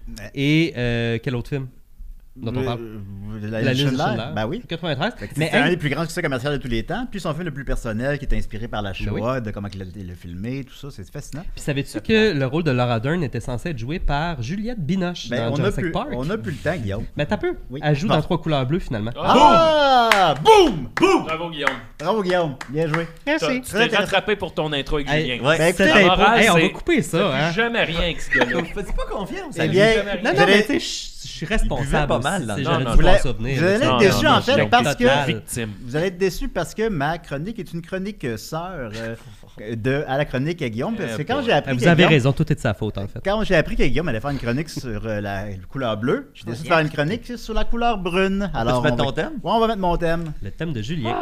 Speaker 6: et quel autre film dont on parle?
Speaker 3: La
Speaker 6: La
Speaker 3: liste de
Speaker 6: liste de
Speaker 3: Schindler.
Speaker 6: Schindler.
Speaker 3: Ben oui.
Speaker 6: 93.
Speaker 3: Mais
Speaker 6: Mais
Speaker 3: c'est un
Speaker 6: hey,
Speaker 3: des plus grands succès commerciaux de tous les temps. Puis son film le plus personnel, qui est inspiré par la Shoah,
Speaker 6: oui.
Speaker 3: de comment il a filmé, tout ça, c'est fascinant.
Speaker 6: puis savais-tu que le rôle de Laura Dern était censé être joué par Juliette Binoche
Speaker 3: Ben,
Speaker 6: dans Jurassic Park?
Speaker 3: on a plus le temps, Guillaume.
Speaker 6: Mais t'as peu.
Speaker 3: Oui.
Speaker 6: Elle joue
Speaker 3: Bon.
Speaker 6: dans 3 couleurs bleues, finalement.
Speaker 3: Ah! Boum! Boum!
Speaker 4: Bravo, Guillaume.
Speaker 3: Bravo, Guillaume. Bien joué.
Speaker 4: Tu
Speaker 3: Très
Speaker 4: t'es
Speaker 3: intéressant.
Speaker 4: rattrapé pour ton intro avec
Speaker 6: Hey,
Speaker 4: Julien.
Speaker 2: Ouais.
Speaker 3: Ben, écoutez,
Speaker 6: Cette
Speaker 4: la
Speaker 6: impro-
Speaker 4: morale,
Speaker 6: Hey, on va
Speaker 4: c'est-
Speaker 6: couper ça,
Speaker 4: Plus
Speaker 6: hein?
Speaker 4: jamais rien avec ce gars-là.
Speaker 2: Fais-tu pas confiance?
Speaker 3: Eh bien,
Speaker 6: Non,
Speaker 3: vous
Speaker 6: non, mais
Speaker 3: allez-
Speaker 6: tu sais, je suis responsable.
Speaker 2: pas mal,
Speaker 6: aussi,
Speaker 2: là.
Speaker 6: tu sais,
Speaker 4: Non,
Speaker 6: j'aurais
Speaker 4: non,
Speaker 6: dû
Speaker 3: vous
Speaker 6: voir
Speaker 3: allez-
Speaker 6: ça venir.
Speaker 3: vous allez
Speaker 4: Non,
Speaker 3: être déçus,
Speaker 4: non,
Speaker 3: en
Speaker 4: non,
Speaker 3: fait,
Speaker 4: Julien,
Speaker 3: parce que
Speaker 4: Victime.
Speaker 3: vous allez être déçus parce que ma chronique est une chronique sœur à la chronique à Guillaume. Parce que quand j'ai appris
Speaker 6: Vous
Speaker 3: que
Speaker 6: avez
Speaker 3: Guillaume-
Speaker 6: raison, tout est de sa faute, en fait.
Speaker 3: Quand j'ai appris que Guillaume allait faire une chronique sur la couleur bleue, j'ai décidé de faire une chronique sur la couleur brune. Alors,
Speaker 2: mettre
Speaker 3: on va-
Speaker 2: ton thème?
Speaker 3: Ouais, on va mettre mon thème.
Speaker 6: Le thème de Julien.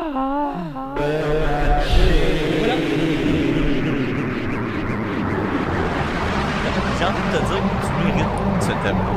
Speaker 2: J'ai envie de te dire que tu mérites ce thème-là.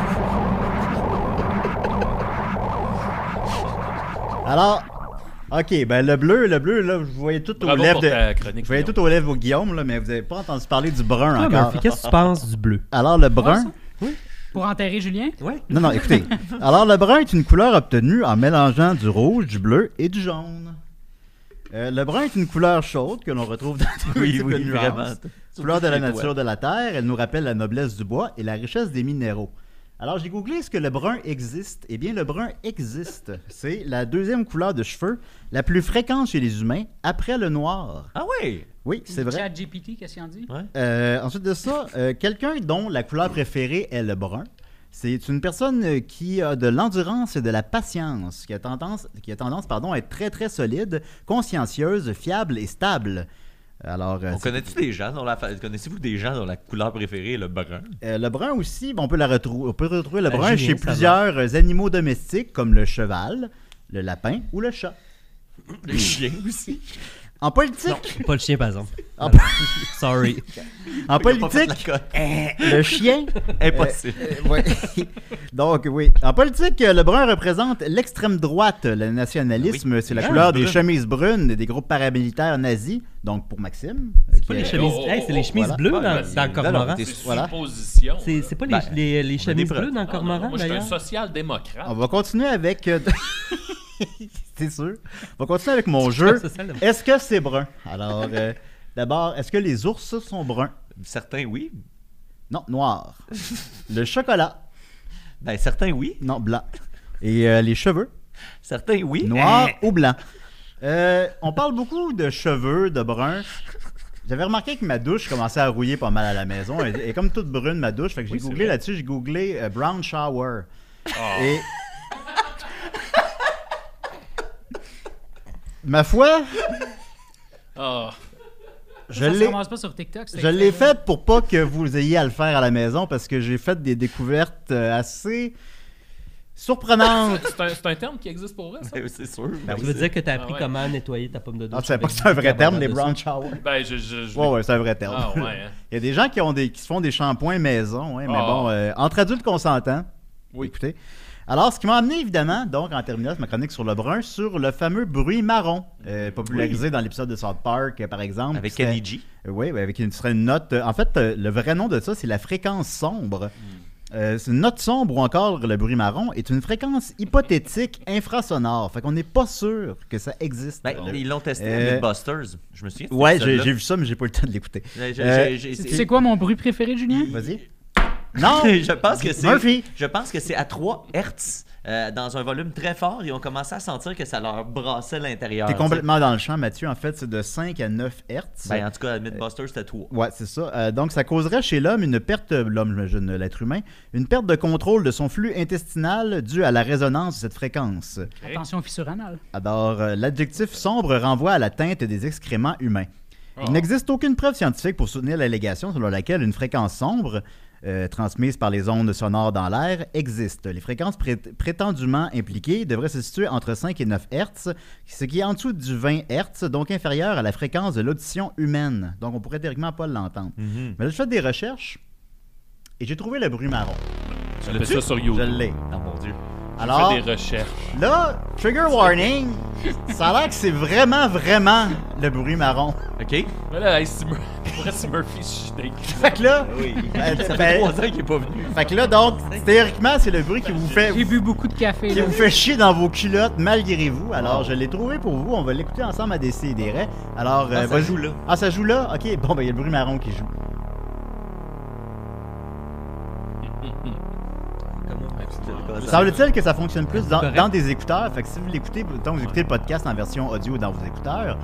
Speaker 3: Alors, ok, ben le bleu, là, vous voyez tout aux
Speaker 4: Bravo
Speaker 3: lèvres
Speaker 4: pour
Speaker 3: de.
Speaker 4: ta chronique.
Speaker 3: Vous voyez
Speaker 4: Guillaume.
Speaker 3: tout aux lèvres de Guillaume, là, mais vous n'avez pas entendu parler du brun
Speaker 6: Ah,
Speaker 3: encore.
Speaker 6: Murphy, qu'est-ce que tu penses du bleu?
Speaker 3: Alors, le brun.
Speaker 5: Pour enterrer Julien?
Speaker 6: Ouais.
Speaker 3: Non, écoutez. Alors, le brun est une couleur obtenue en mélangeant du rouge, du bleu et du jaune. Le brun est une couleur chaude que l'on retrouve dans tous les
Speaker 2: Oui,
Speaker 3: types
Speaker 2: oui,
Speaker 3: de nuances.
Speaker 2: vraiment.
Speaker 3: Couleur de la
Speaker 2: Surtout
Speaker 3: nature de la terre, elle nous rappelle la noblesse du bois et la richesse des minéraux. Alors, j'ai googlé est-ce que le brun existe. Eh bien, le brun existe. C'est la deuxième couleur de cheveux la plus fréquente chez les humains après le noir.
Speaker 2: Ah oui!
Speaker 3: Oui, c'est vrai.
Speaker 5: Chat GPT, qu'est-ce qu'il en dit?
Speaker 3: Ensuite de ça, quelqu'un dont la couleur préférée est le brun, c'est une personne qui a de l'endurance et de la patience, qui a tendance à être très très solide, consciencieuse, fiable et stable. Alors,
Speaker 2: Connaissez-vous des gens dont la couleur préférée est le brun?
Speaker 3: le brun aussi, on peut retrouver le
Speaker 6: Ah,
Speaker 3: brun
Speaker 6: Julien,
Speaker 3: chez
Speaker 6: ça
Speaker 3: plusieurs animaux domestiques comme le cheval, le lapin ou le chat.
Speaker 2: Les chiens aussi.
Speaker 3: En politique,
Speaker 6: Pas le chien, par exemple.
Speaker 3: Ah,
Speaker 6: Sorry.
Speaker 3: en
Speaker 2: Il a pas fait
Speaker 3: politique,
Speaker 2: la cote.
Speaker 3: le chien.
Speaker 2: Impossible.
Speaker 3: Ouais. Donc, oui. En politique, le brun représente l'extrême droite. Le nationalisme, c'est la couleur des
Speaker 2: brune.
Speaker 3: chemises brunes des groupes paramilitaires nazis. Donc, pour Maxime.
Speaker 6: Pas les chemises... Hey, c'est les chemises
Speaker 3: voilà.
Speaker 6: bleues
Speaker 2: Ouais,
Speaker 6: dans
Speaker 2: c'est-
Speaker 6: le cormoran.
Speaker 2: t'es-
Speaker 4: C'est
Speaker 3: Voilà.
Speaker 4: supposition.
Speaker 6: C'est pas
Speaker 2: Ben,
Speaker 6: les chemises
Speaker 2: preuves.
Speaker 6: bleues dans le cormoran,
Speaker 4: Moi, je suis un
Speaker 6: d'ailleurs?
Speaker 4: social-démocrate.
Speaker 3: On va continuer avec... c'est sûr. On va continuer avec mon jeu. Est-ce que c'est brun? Alors, d'abord, est-ce que les ours sont bruns?
Speaker 2: Certains, oui.
Speaker 3: Non, noir. Le chocolat.
Speaker 2: Ben, certains oui.
Speaker 3: Non, blanc. Et les cheveux.
Speaker 2: Certains oui.
Speaker 3: Noir ou blanc. On parle beaucoup de cheveux, de brun. J'avais remarqué que ma douche commençait à rouiller pas mal à la maison. Elle est comme toute brune, ma douche. Fait que j'ai googlé là-dessus. J'ai googlé brown shower. Et... ma foi...
Speaker 5: Ça se ramasse pas sur TikTok.
Speaker 3: Je l'ai fait pour pas que vous ayez à le faire à la maison parce que j'ai fait des découvertes assez surprenantes.
Speaker 4: C'est un terme qui existe pour vrai, ça?
Speaker 2: Ben, c'est sûr.
Speaker 6: Tu veux dire que tu as appris comment nettoyer ta pomme de douche?
Speaker 3: Ah, tu savais pas que c'est un vrai terme, les brown showers?
Speaker 4: Ben,
Speaker 3: Ouais, c'est un vrai terme.
Speaker 4: Ah, ouais. Hein.
Speaker 3: Il y a des gens qui se font des shampoings maison, mais bon, entre adultes consentants.
Speaker 4: Oui.
Speaker 3: Écoutez. Alors, ce qui m'a amené, évidemment, donc en terminant ma chronique sur le brun, sur le fameux bruit marron, popularisé dans l'épisode de South Park, par exemple.
Speaker 2: Avec Kenny G.
Speaker 3: Oui, avec ce serait une note. En fait, le vrai nom de ça, c'est la fréquence sombre. C'est une note sombre ou encore le bruit marron est une fréquence hypothétique infrasonore. Fait qu'on n'est pas sûr que ça existe.
Speaker 2: Ben, ils l'ont testé à Mythbusters. Je me souviens.
Speaker 3: Ouais, j'ai vu ça, mais j'ai pas eu le temps de l'écouter.
Speaker 5: Tu sais quoi mon bruit préféré, Julien?
Speaker 3: Vas-y. Non!
Speaker 2: je pense que c'est à 3 Hertz. Dans un volume très fort, ils ont commencé à sentir que ça leur brassait l'intérieur.
Speaker 3: T'es complètement dans le champ, Mathieu. En fait, c'est de 5 à 9 Hertz.
Speaker 2: Ben, en tout cas, à Mythbusters, c'était 3.
Speaker 3: Ouais, c'est ça. Donc, ça causerait chez l'homme une perte, l'être humain, une perte de contrôle de son flux intestinal due à la résonance de cette fréquence.
Speaker 5: Okay. Attention, fissure anale.
Speaker 3: Alors, l'adjectif sombre renvoie à la teinte des excréments humains. Il n'existe aucune preuve scientifique pour soutenir l'allégation selon laquelle une fréquence sombre transmises par les ondes sonores dans l'air existent. Les fréquences prétendument impliquées devraient se situer entre 5 et 9 Hz, ce qui est en dessous du 20 Hz, donc inférieur à la fréquence de l'audition humaine. Donc, on pourrait théoriquement pas l'entendre. Mais là, j'ai fait des recherches et j'ai trouvé le bruit marron.
Speaker 4: Tu l'as fait ça sur YouTube.
Speaker 3: Je l'ai.
Speaker 2: Oh mon Dieu.
Speaker 3: Alors,
Speaker 4: j'ai fait des recherches.
Speaker 3: Là, trigger warning, ça a l'air que c'est vraiment, vraiment le bruit marron.
Speaker 2: OK.
Speaker 4: Mais là, si Murphy, je suis
Speaker 3: Fait que là,
Speaker 2: Oui. Ça fait 3 ans qu'il est pas venu.
Speaker 3: fait que là, donc, théoriquement, c'est le bruit qui vous fait...
Speaker 5: J'ai bu beaucoup de café.
Speaker 3: qui
Speaker 5: Là.
Speaker 3: vous fait chier dans vos culottes malgré vous. Alors, je l'ai trouvé pour vous. On va l'écouter ensemble à Décideret. Alors,
Speaker 2: ça
Speaker 3: vas-y.
Speaker 2: joue là.
Speaker 3: Ah, ça joue là? OK. Bon, ben, il y a le bruit marron qui joue. Semble-t-il que ça fonctionne plus dans des écouteurs. Fait que si vous l'écoutez, tant que vous écoutez le podcast en version audio dans vos écouteurs...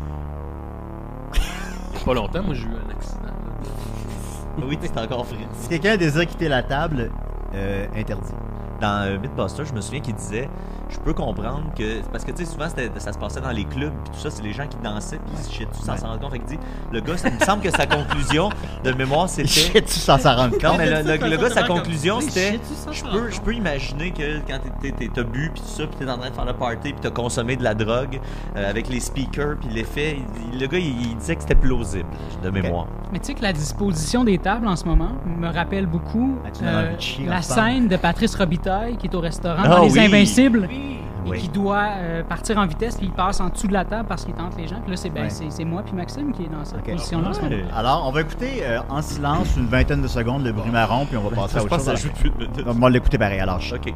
Speaker 4: Il y a pas longtemps, moi, j'ai eu un accident. Là.
Speaker 2: Oui, c'est encore frais.
Speaker 3: Si quelqu'un désire quitter la table, interdit.
Speaker 2: Dans Mythbusters, je me souviens qu'il disait je peux comprendre que. Parce que tu sais, souvent ça se passait dans les clubs, puis tout ça, c'est les gens qui dansaient, puis ils se chiaient tout sans s'en rendre compte. Fait qu'il dit le gars, ça me semble que sa conclusion de mémoire, c'était.
Speaker 3: Shit, tu sans s'en rendre compte.
Speaker 2: Non, mais le gars, sa conclusion, c'était
Speaker 5: chiaient-tu
Speaker 2: je peux imaginer que quand t'as bu, puis tout ça, puis t'es en train de faire le party, puis t'as consommé de la drogue avec les speakers, puis l'effet, le gars, il disait que c'était plausible de mémoire.
Speaker 5: Mais tu sais que la disposition des tables en ce moment me rappelle beaucoup
Speaker 3: tu m'as envie de chier
Speaker 5: la
Speaker 3: ensemble.
Speaker 5: scène de Patrice Robitaille qui est au restaurant
Speaker 2: Ah
Speaker 5: dans Les
Speaker 2: oui.
Speaker 5: Invincibles et
Speaker 3: Oui.
Speaker 5: qui doit partir en vitesse puis il passe en dessous de la table parce qu'il tente les gens. Puis là, c'est moi puis Maxime qui est dans cette
Speaker 3: Ok.
Speaker 5: position-là en ce moment.
Speaker 3: Alors, on va écouter en silence une vingtaine de secondes le bruit marron, puis on va passer à
Speaker 2: Je
Speaker 3: autre
Speaker 2: pense que
Speaker 3: chose.
Speaker 2: ça joue plus de minutes.
Speaker 3: On va l'écouter pareil. Alors, chut.
Speaker 2: Ok.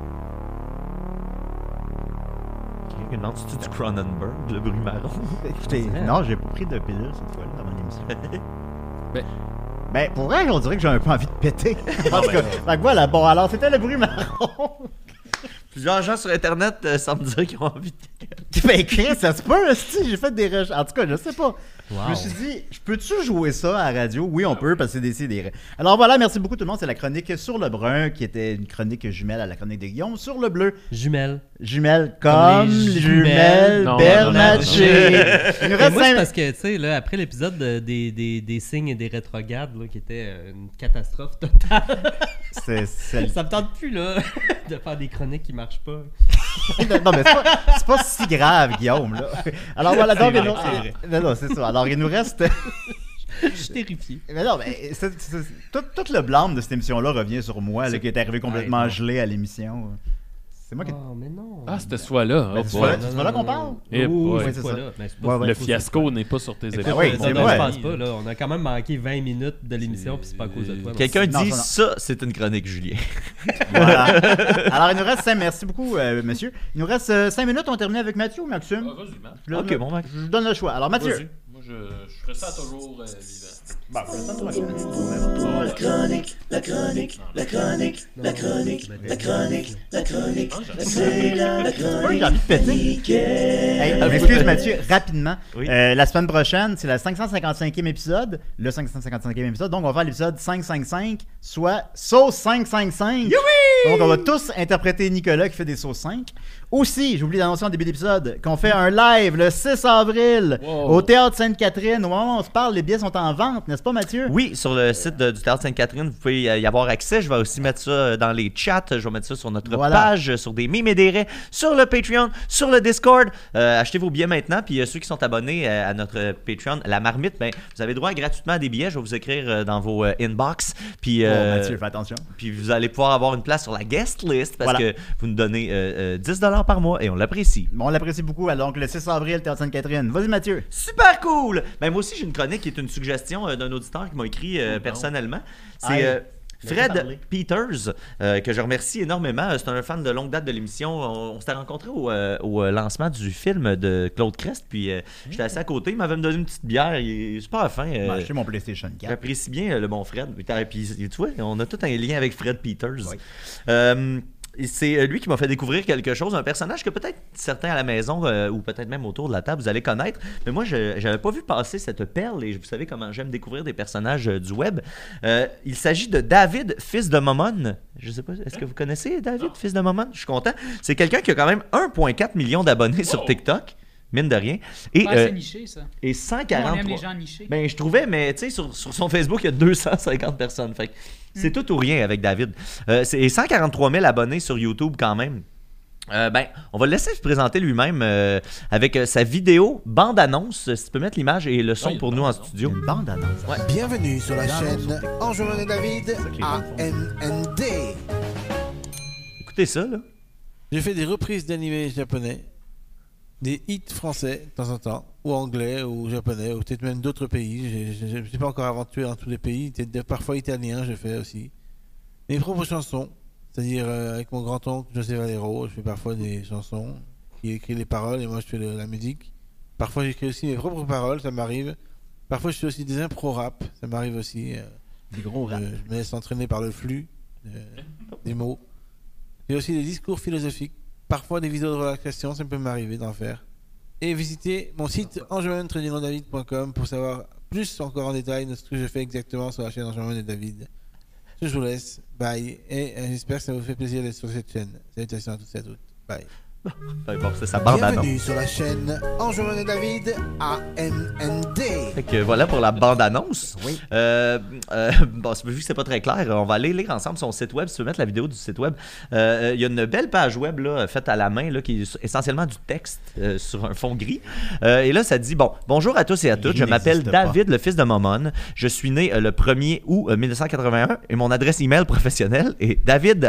Speaker 2: Non, tu du Cronenberg, le bruit marron.
Speaker 3: Écoutez, non, j'ai pas pris de pilule cette fois-là avant l'émission.
Speaker 4: Ben-
Speaker 3: Ben, pour vrai, on dirait que j'ai un peu envie de péter. En tout cas, fait que voilà, bon, alors c'était le bruit marron.
Speaker 2: Plusieurs gens sur Internet semblent dire qu'ils ont envie de...
Speaker 3: Ben, Chris, ça se peut, si j'ai fait des recherches. En tout cas, je sais pas.
Speaker 6: Wow.
Speaker 3: Je me suis dit, peux-tu jouer ça à la radio? Oui, on peut, parce que c'est des... Alors voilà, merci beaucoup tout le monde. C'est la chronique sur le brun, qui était une chronique jumelle à la chronique de Guillaume. Sur le bleu,
Speaker 6: Jumelles.
Speaker 3: jumelle comme
Speaker 6: les
Speaker 3: jumelles
Speaker 6: jumelles.
Speaker 4: Non,
Speaker 3: Bernatchez. Il nous
Speaker 6: Mais
Speaker 3: reste
Speaker 6: moi, c'est
Speaker 3: 5
Speaker 6: parce que, tu sais, là, après l'épisode des signes et des rétrogrades, là, qui était une catastrophe totale, ça me tente plus, là, de faire des chroniques qui marchent pas.
Speaker 3: Non, mais c'est pas si grave, Guillaume, là. Alors voilà, donc, non, c'est ça. Alors, il nous reste...
Speaker 6: Je suis terrifié.
Speaker 3: Mais non, mais tout le blâme de cette émission-là revient sur moi, là, qui est arrivé complètement gelé à l'émission. C'est moi qui...
Speaker 6: Oh, mais non.
Speaker 4: Ah, c'était ce fois-là.
Speaker 3: Ben,
Speaker 4: Oh,
Speaker 3: c'est
Speaker 4: boy.
Speaker 3: là qu'on parle?
Speaker 4: Eh boy.
Speaker 3: ouais, c'est ça.
Speaker 6: Ouais,
Speaker 4: Le fiasco n'est pas sur tes épaules.
Speaker 3: oui, c'est
Speaker 6: non,
Speaker 3: moi.
Speaker 6: je pense pas, là. On a quand même manqué 20 minutes de l'émission, puis c'est pas à cause de toi.
Speaker 2: Quelqu'un
Speaker 3: Non,
Speaker 2: dit
Speaker 3: non.
Speaker 2: ça, c'est une chronique, Julien.
Speaker 3: Voilà. Alors, il nous reste 5... Merci beaucoup, monsieur. Il nous reste 5 minutes. On termine avec Mathieu ou Maxime?
Speaker 4: Vas-y, Matt.
Speaker 3: Là,
Speaker 2: Ok, bon, Max.
Speaker 3: Je vous donne le choix. Alors, Mathieu.
Speaker 4: Vas-y. Moi, Je ferai ça toujours vivant.
Speaker 3: Bon, pour la semaine prochaine.
Speaker 1: La chronique, la chronique, la chronique, la chronique, la chronique, la chronique, c'est la
Speaker 3: J'ai envie de péter. Hey, excuse Mathieu, rapidement.
Speaker 2: Oui.
Speaker 3: La semaine prochaine, c'est le 555e épisode. Le 555e épisode. Donc, on va faire l'épisode 555, soit sauce 555. Youpi! Donc, on va tous interpréter Nicolas qui fait des sauces 5. Aussi, j'ai oublié d'annoncer en début d'épisode qu'on fait un live le 6 avril au Théâtre Sainte-Catherine. Au moment où on se parle, les billets sont en vente, n'est-ce pas, Mathieu?
Speaker 2: Oui, sur le site du Théâtre Sainte-Catherine, vous pouvez y avoir accès. Je vais aussi mettre ça dans les chats. Je vais mettre ça sur notre page, sur des mimes et des raies, sur le Patreon, sur le Discord. Achetez vos billets maintenant. Puis ceux qui sont abonnés à notre Patreon, la marmite, ben, vous avez droit gratuitement à des billets. Je vais vous écrire dans vos inbox. Puis,
Speaker 3: Mathieu, fais attention.
Speaker 2: Puis vous allez pouvoir avoir une place sur la guest list parce que vous nous donnez 10$ par mois et on l'apprécie.
Speaker 3: Bon, on l'apprécie beaucoup. Donc, le 6 avril, Théâtre Sainte-Catherine. Vas-y, Mathieu.
Speaker 2: Super cool! Ben, moi aussi, j'ai une chronique qui est une suggestion d'un auditeur qui m'a écrit personnellement. C'est Fred Peters, que je remercie énormément. C'est un fan de longue date de l'émission. On s'était rencontrés au lancement du film de Claude Crest. Puis j'étais assis à côté. Il m'avait donné une petite bière. Il est super fin.
Speaker 3: J'ai acheté mon PlayStation 4.
Speaker 2: J'apprécie bien le bon Fred. Puis, tu vois, on a tout un lien avec Fred Peters. Oui. C'est lui qui m'a fait découvrir quelque chose, un personnage que peut-être certains à la maison ou peut-être même autour de la table vous allez connaître, mais moi je n'avais pas vu passer cette perle et vous savez comment j'aime découvrir des personnages du web. Il s'agit de David, fils de Momon. Je sais pas, est-ce que vous connaissez David, fils de Momon? Je suis content. C'est quelqu'un qui a quand même 1,4 million d'abonnés sur TikTok. Mine de rien. Et,
Speaker 5: c'est niché, ça.
Speaker 2: Et 143.
Speaker 5: On aime les gens nichés.
Speaker 2: Ben, je trouvais, mais tu sais, sur son Facebook, il y a 250 personnes. Fait que c'est tout ou rien avec David. Et 143 000 abonnés sur YouTube quand même. Ben, on va le laisser se présenter lui-même avec sa vidéo bande-annonce. Si tu peux mettre l'image et le son pour nous en studio.
Speaker 3: Une bande-annonce.
Speaker 2: Ouais.
Speaker 7: Bienvenue sur la chaîne Anjorin et David ANND.
Speaker 2: Écoutez ça, là.
Speaker 7: J'ai fait des reprises d'animés japonais, des hits français de temps en temps, ou anglais, ou japonais, ou peut-être même d'autres pays. Je ne me suis pas encore aventuré dans tous les pays. Parfois italien, je fais aussi. Mes propres chansons, c'est-à-dire avec mon grand-oncle José Valero, je fais parfois des chansons. Il écrit les paroles et moi je fais la musique. Parfois j'écris aussi mes propres paroles, ça m'arrive. Parfois je fais aussi des impro-rap, ça m'arrive aussi.
Speaker 3: Des gros rap.
Speaker 7: Je me laisse entraîner par le flux des mots. J'ai aussi des discours philosophiques. Parfois des vidéos de relaxation, ça peut m'arriver d'en faire. Et visitez mon site anjorin-david.com pour savoir plus encore en détail de ce que je fais exactement sur la chaîne Anjorin et David. Je vous laisse, bye, et j'espère que ça vous fait plaisir d'être sur cette chaîne. Salutations à tous et à toutes, bye.
Speaker 2: Bon, c'est sa bande-annonce.
Speaker 7: Bienvenue sur la chaîne Anjorin et David ANND.
Speaker 2: Fait que voilà pour la bande-annonce.
Speaker 3: Oui.
Speaker 2: Bon, vu que c'est pas très clair, on va aller lire ensemble son site web. Si tu veux mettre la vidéo du site web, il y a une belle page web là, faite à la main là, qui est essentiellement du texte sur un fond gris. Et là, ça dit bonjour à tous et à toutes. Je m'appelle David, le fils de Momon. Je suis né le 1er août 1981 et mon adresse email professionnelle est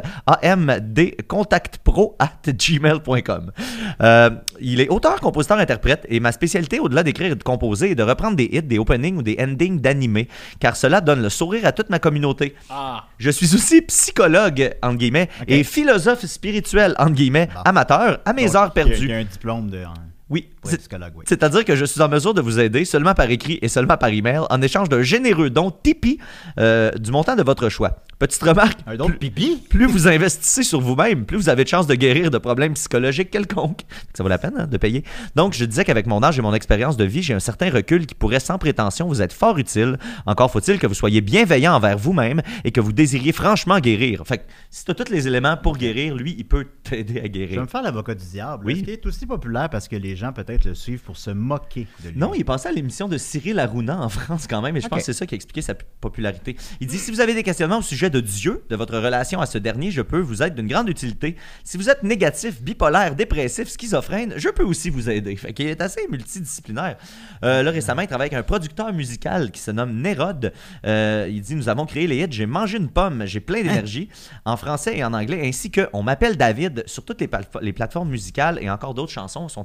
Speaker 2: davidamdcontactpro@gmail.com. Il est auteur, compositeur, interprète et ma spécialité au-delà d'écrire et de composer est de reprendre des hits, des openings ou des endings d'animés car cela donne le sourire à toute ma communauté. Je suis aussi psychologue, entre guillemets, et philosophe spirituel, entre guillemets, amateur à mes heures perdues.
Speaker 3: Il y a un diplôme de...
Speaker 2: Oui,
Speaker 3: psychologue, oui.
Speaker 2: C'est-à-dire que je suis en mesure de vous aider seulement par écrit et seulement par email en échange d'un généreux don Tipeee du montant de votre choix. Petite remarque,
Speaker 3: un don de pipi?
Speaker 2: Plus vous investissez sur vous-même, plus vous avez de chances de guérir de problèmes psychologiques quelconques. Ça vaut la peine de payer. Donc, je disais qu'avec mon âge et mon expérience de vie, j'ai un certain recul qui pourrait sans prétention vous être fort utile. Encore faut-il que vous soyez bienveillant envers vous-même et que vous désiriez franchement guérir. Fait que si tu as tous les éléments pour guérir, lui, il peut t'aider à guérir.
Speaker 3: Je vais me faire l'avocat du diable.
Speaker 2: Oui.
Speaker 3: Est-ce qu'il est aussi populaire parce que les gens peut-être le suivent pour se moquer de lui?
Speaker 2: Non, il est passé à l'émission de Cyril Hanouna en France quand même et je pense que c'est ça qui a expliqué sa popularité. Il dit, si vous avez des questionnements au sujet de Dieu, de votre relation à ce dernier, je peux vous être d'une grande utilité. Si vous êtes négatif, bipolaire, dépressif, schizophrène, je peux aussi vous aider. Fait qu'il est assez multidisciplinaire. Là, récemment, il travaille avec un producteur musical qui se nomme Nérode. Il dit, nous avons créé les hits, j'ai mangé une pomme, j'ai plein d'énergie, en français et en anglais, ainsi que On m'appelle David sur toutes les plateformes musicales et encore d'autres chansons sont à venir en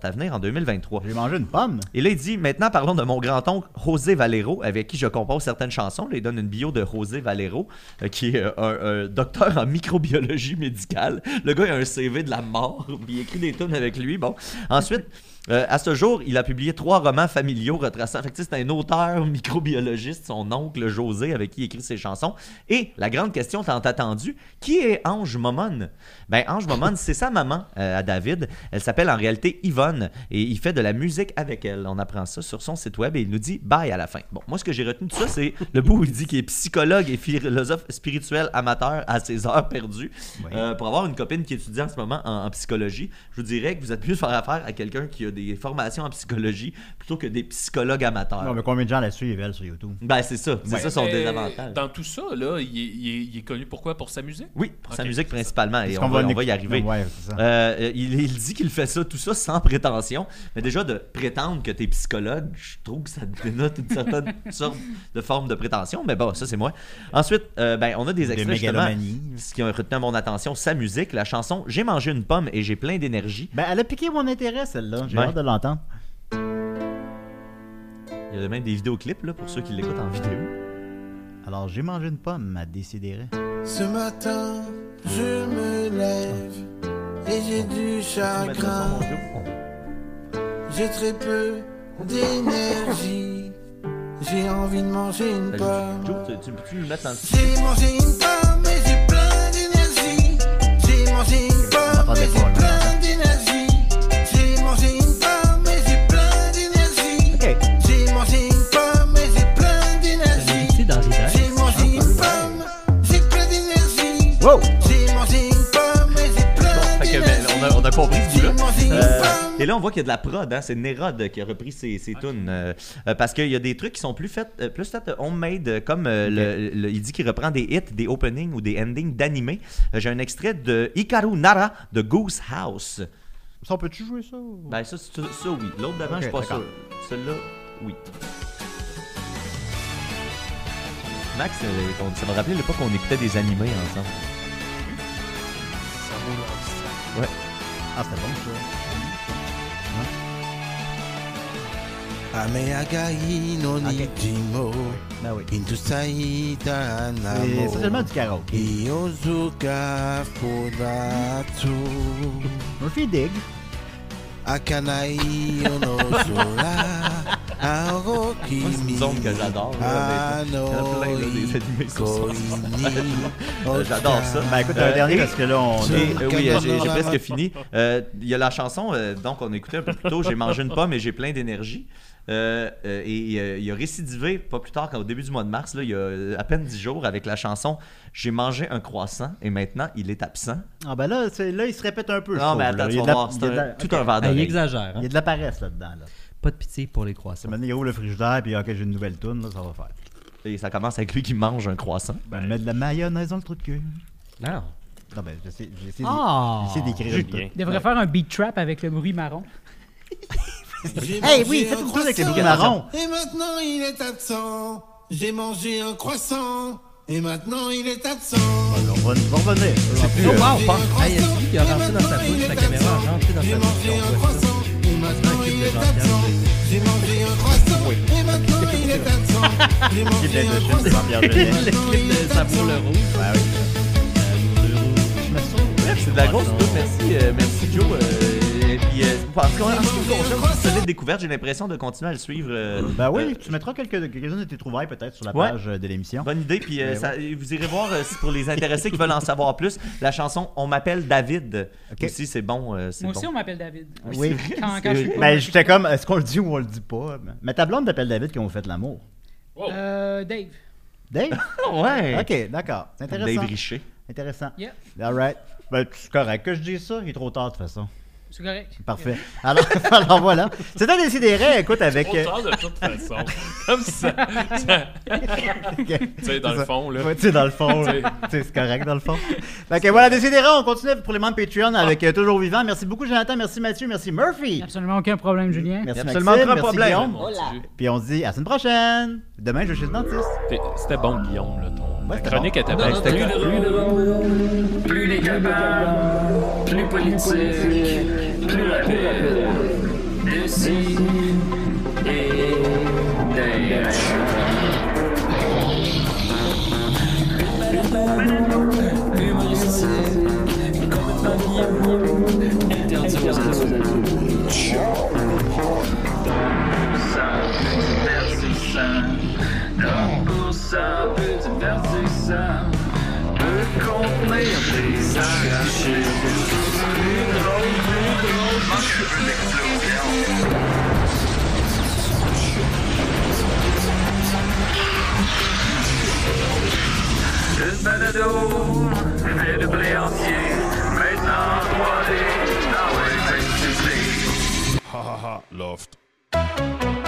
Speaker 2: 2023.
Speaker 3: J'ai mangé une pomme.
Speaker 2: Et là, il dit, maintenant, parlons de mon grand-oncle José Valero, avec qui je compose certaines chansons. Là, il donne une bio de José Valero, qui est un docteur en microbiologie médicale. Le gars, il a un CV de la mort, puis il écrit des tunes avec lui. Bon. Ensuite... à ce jour, il a publié 3 romans familiaux retraçant. Fait que c'est un auteur microbiologiste, son oncle José, avec qui il écrit ses chansons. Et la grande question tant attendue, qui est Ange Momone? Ben, Ange Momone, c'est sa maman à David. Elle s'appelle en réalité Yvonne et il fait de la musique avec elle. On apprend ça sur son site web et il nous dit bye à la fin. Bon, moi, ce que j'ai retenu de ça, c'est le bout où il dit qu'il est psychologue et philosophe spirituel amateur à ses heures perdues. Oui. Pour avoir une copine qui étudie en ce moment en psychologie, je vous dirais que vous êtes mieux de faire affaire à quelqu'un qui a des formations en psychologie plutôt que des psychologues amateurs.
Speaker 3: Non, mais combien de gens la suivent, elle, sur YouTube?
Speaker 2: Ben, c'est ça. C'est ça son désavantage.
Speaker 4: Dans tout ça, là, il est connu pourquoi? Pour sa musique?
Speaker 2: Oui, pour sa musique principalement. Et on va y arriver.
Speaker 3: Ouais, c'est ça.
Speaker 2: Il dit qu'il fait ça, tout ça sans prétention. Mais déjà, de prétendre que t'es psychologue, je trouve que ça dénote une certaine sorte de forme de prétention. Mais bon, ça, c'est moi. Ensuite, on a des extraits, justement, ce qui a retenu mon attention, sa musique, la chanson « J'ai mangé une pomme et j'ai plein d'énergie ».
Speaker 3: Ben, elle a piqué mon intérêt, celle-là. J'ai hâte de l'entendre.
Speaker 2: Il y a même des vidéoclips là, pour ceux qui l'écoutent en vidéo.
Speaker 3: Alors, j'ai mangé une pomme à Décideret.
Speaker 7: Ce matin, je me lève et j'ai du chagrin. J'ai très peu d'énergie. J'ai envie de manger une pomme.
Speaker 2: Joe, tu peux le mettre en dessous.
Speaker 7: J'ai mangé une pomme et j'ai plein d'énergie. J'ai mangé une pomme et j'ai plein d'énergie. J'ai mangé une pomme et j'ai plein d'énergie.
Speaker 3: Okay.
Speaker 7: J'ai mangé une pomme et j'ai plein d'énergie. J'ai mangé une pomme, j'ai plein d'énergie.
Speaker 3: Wow!
Speaker 7: J'ai mangé une pomme et j'ai plein d'énergie.
Speaker 2: On a compris ce
Speaker 7: J'ai
Speaker 2: bout-là.
Speaker 7: mangé une pomme.
Speaker 2: Et là, on voit qu'il y a de la prod, hein? C'est Nérod qui a repris ses tunes. Parce qu'il y a des trucs qui sont plus faits homemade, comme il dit qu'il reprend des hits, des openings ou des endings d'animés. J'ai un extrait de Hikaru Nara de Goose House.
Speaker 3: Ça, on peut-tu jouer ça? Ou...
Speaker 2: Ben, ça oui. L'autre d'avant, je suis pas sûr. Celui-là, oui. Max, ça me rappelait l'époque qu'on écoutait des animés ensemble. Ouais.
Speaker 3: Ah, c'était bon, ça.
Speaker 7: Ameagai no nijimo
Speaker 3: Ben oui.
Speaker 7: Intusaita namo
Speaker 3: C'est seulement du karaoké.
Speaker 7: Iozuka Fudatsu
Speaker 3: Murphy dig.
Speaker 7: Akanai ono sora Aogo
Speaker 2: C'est une zone que j'adore. Là, mais il y en a plein là, des animés sur ça. J'adore ça.
Speaker 3: Ben écoute, un dernier parce que là, on...
Speaker 2: Oui, j'ai presque fini. Il y a la chanson, donc on a écouté un peu plus tôt, J'ai mangé une pomme et j'ai plein d'énergie. Et il a récidivé pas plus tard qu'au début du mois de mars, là, il y a à peine 10 jours, avec la chanson J'ai mangé un croissant et maintenant il est absent.
Speaker 3: Ah ben là, il se répète un peu.
Speaker 2: Non, mais attends, tu vas voir, c'est tout un verre
Speaker 6: Il
Speaker 2: d'oreille.
Speaker 6: exagère.
Speaker 3: Il y a de la paresse là-dedans. Là.
Speaker 6: Pas de pitié pour les croissants.
Speaker 3: C'est maintenant, il ouvre le frigidaire puis ok, j'ai une nouvelle toune, là, ça va faire.
Speaker 2: Et ça commence avec lui qui mange un croissant.
Speaker 3: Ben, mettre de la mayonnaise dans le trou de cul.
Speaker 6: Non.
Speaker 3: Non, ben, j'essaie d'écrire
Speaker 4: Julien.
Speaker 3: une
Speaker 5: Il devrait faire un beat trap avec le bruit marron.
Speaker 3: Hey, oui, faites une chose avec les bruits marrons.
Speaker 7: Et maintenant il est absent. J'ai mangé un croissant. Et maintenant il est absent.
Speaker 3: On va revenir.
Speaker 6: Oh wow! Hey, est-ce qu'il a rentré dans sa bouche? La caméra a rentré dans sa
Speaker 7: J'ai
Speaker 6: bouche.
Speaker 7: mangé un croissant. Et maintenant il est absent. J'ai mangé un croissant. Et maintenant il est absent. J'ai mangé un croissant.
Speaker 6: Le clip de Sabour le rouge.
Speaker 3: Ben oui.
Speaker 2: C'est de la grosse coupe, merci Joe. Et puis, en ce qui concerne cette solide découverte, j'ai l'impression de continuer à le suivre.
Speaker 3: Ben oui, tu mettras quelques-unes de tes trouvailles peut-être sur la page de l'émission.
Speaker 2: Bonne idée, puis vous irez voir pour les intéressés qui veulent en savoir plus, la chanson On m'appelle David. Aussi, c'est bon.
Speaker 5: Moi aussi, on m'appelle David.
Speaker 3: Oui.
Speaker 5: Quand je suis pas-
Speaker 3: Ben j'étais comme, est-ce qu'on le dit ou on le dit pas? Mais ta blonde t'appelle David quand vous faites l'amour.
Speaker 5: Dave.
Speaker 3: Dave?
Speaker 2: Ouais.
Speaker 3: Ok, d'accord. C'est intéressant.
Speaker 2: Dave Richer.
Speaker 3: Intéressant.
Speaker 5: Yeah.
Speaker 3: All right. Ben, c'est correct que je dise ça. Il est trop tard de toute façon.
Speaker 5: C'est correct.
Speaker 3: Parfait. Alors voilà. C'était Décideret, écoute, avec...
Speaker 4: Trop tard de toute façon. Comme ça. Tu sais, dans le fond, là.
Speaker 3: Ouais, tu sais, dans le fond, là. Tu sais, c'est correct, dans le fond. Fait que voilà, Décideret, on continue pour les membres Patreon avec Toujours Vivant. Merci beaucoup, Jonathan. Merci, Mathieu. Merci, Murphy.
Speaker 5: Absolument aucun problème, Julien.
Speaker 3: Merci,
Speaker 2: Absolument
Speaker 3: Maxime.
Speaker 2: aucun
Speaker 3: Merci,
Speaker 2: problème.
Speaker 3: Guillaume.
Speaker 4: Mon Dieu.
Speaker 3: Puis on se dit à la semaine prochaine. Demain, je vais chez le dentiste.
Speaker 4: C'était bon, Guillaume, là. Ta
Speaker 3: c'était
Speaker 4: chronique
Speaker 3: bon.
Speaker 4: était bonne.
Speaker 1: Plus drôle, plus décapable, plus politique, plus rapide. ceci est des humoristique, complètement guillaume, interdit aux adultes. Pour ça, peu divertissant, peut contenir des arrachés. Plus drôle, manque une explosion. Une balado fait de blé entier, maintenant 3D, dans les festivals.
Speaker 8: Ha ha ha, Loft.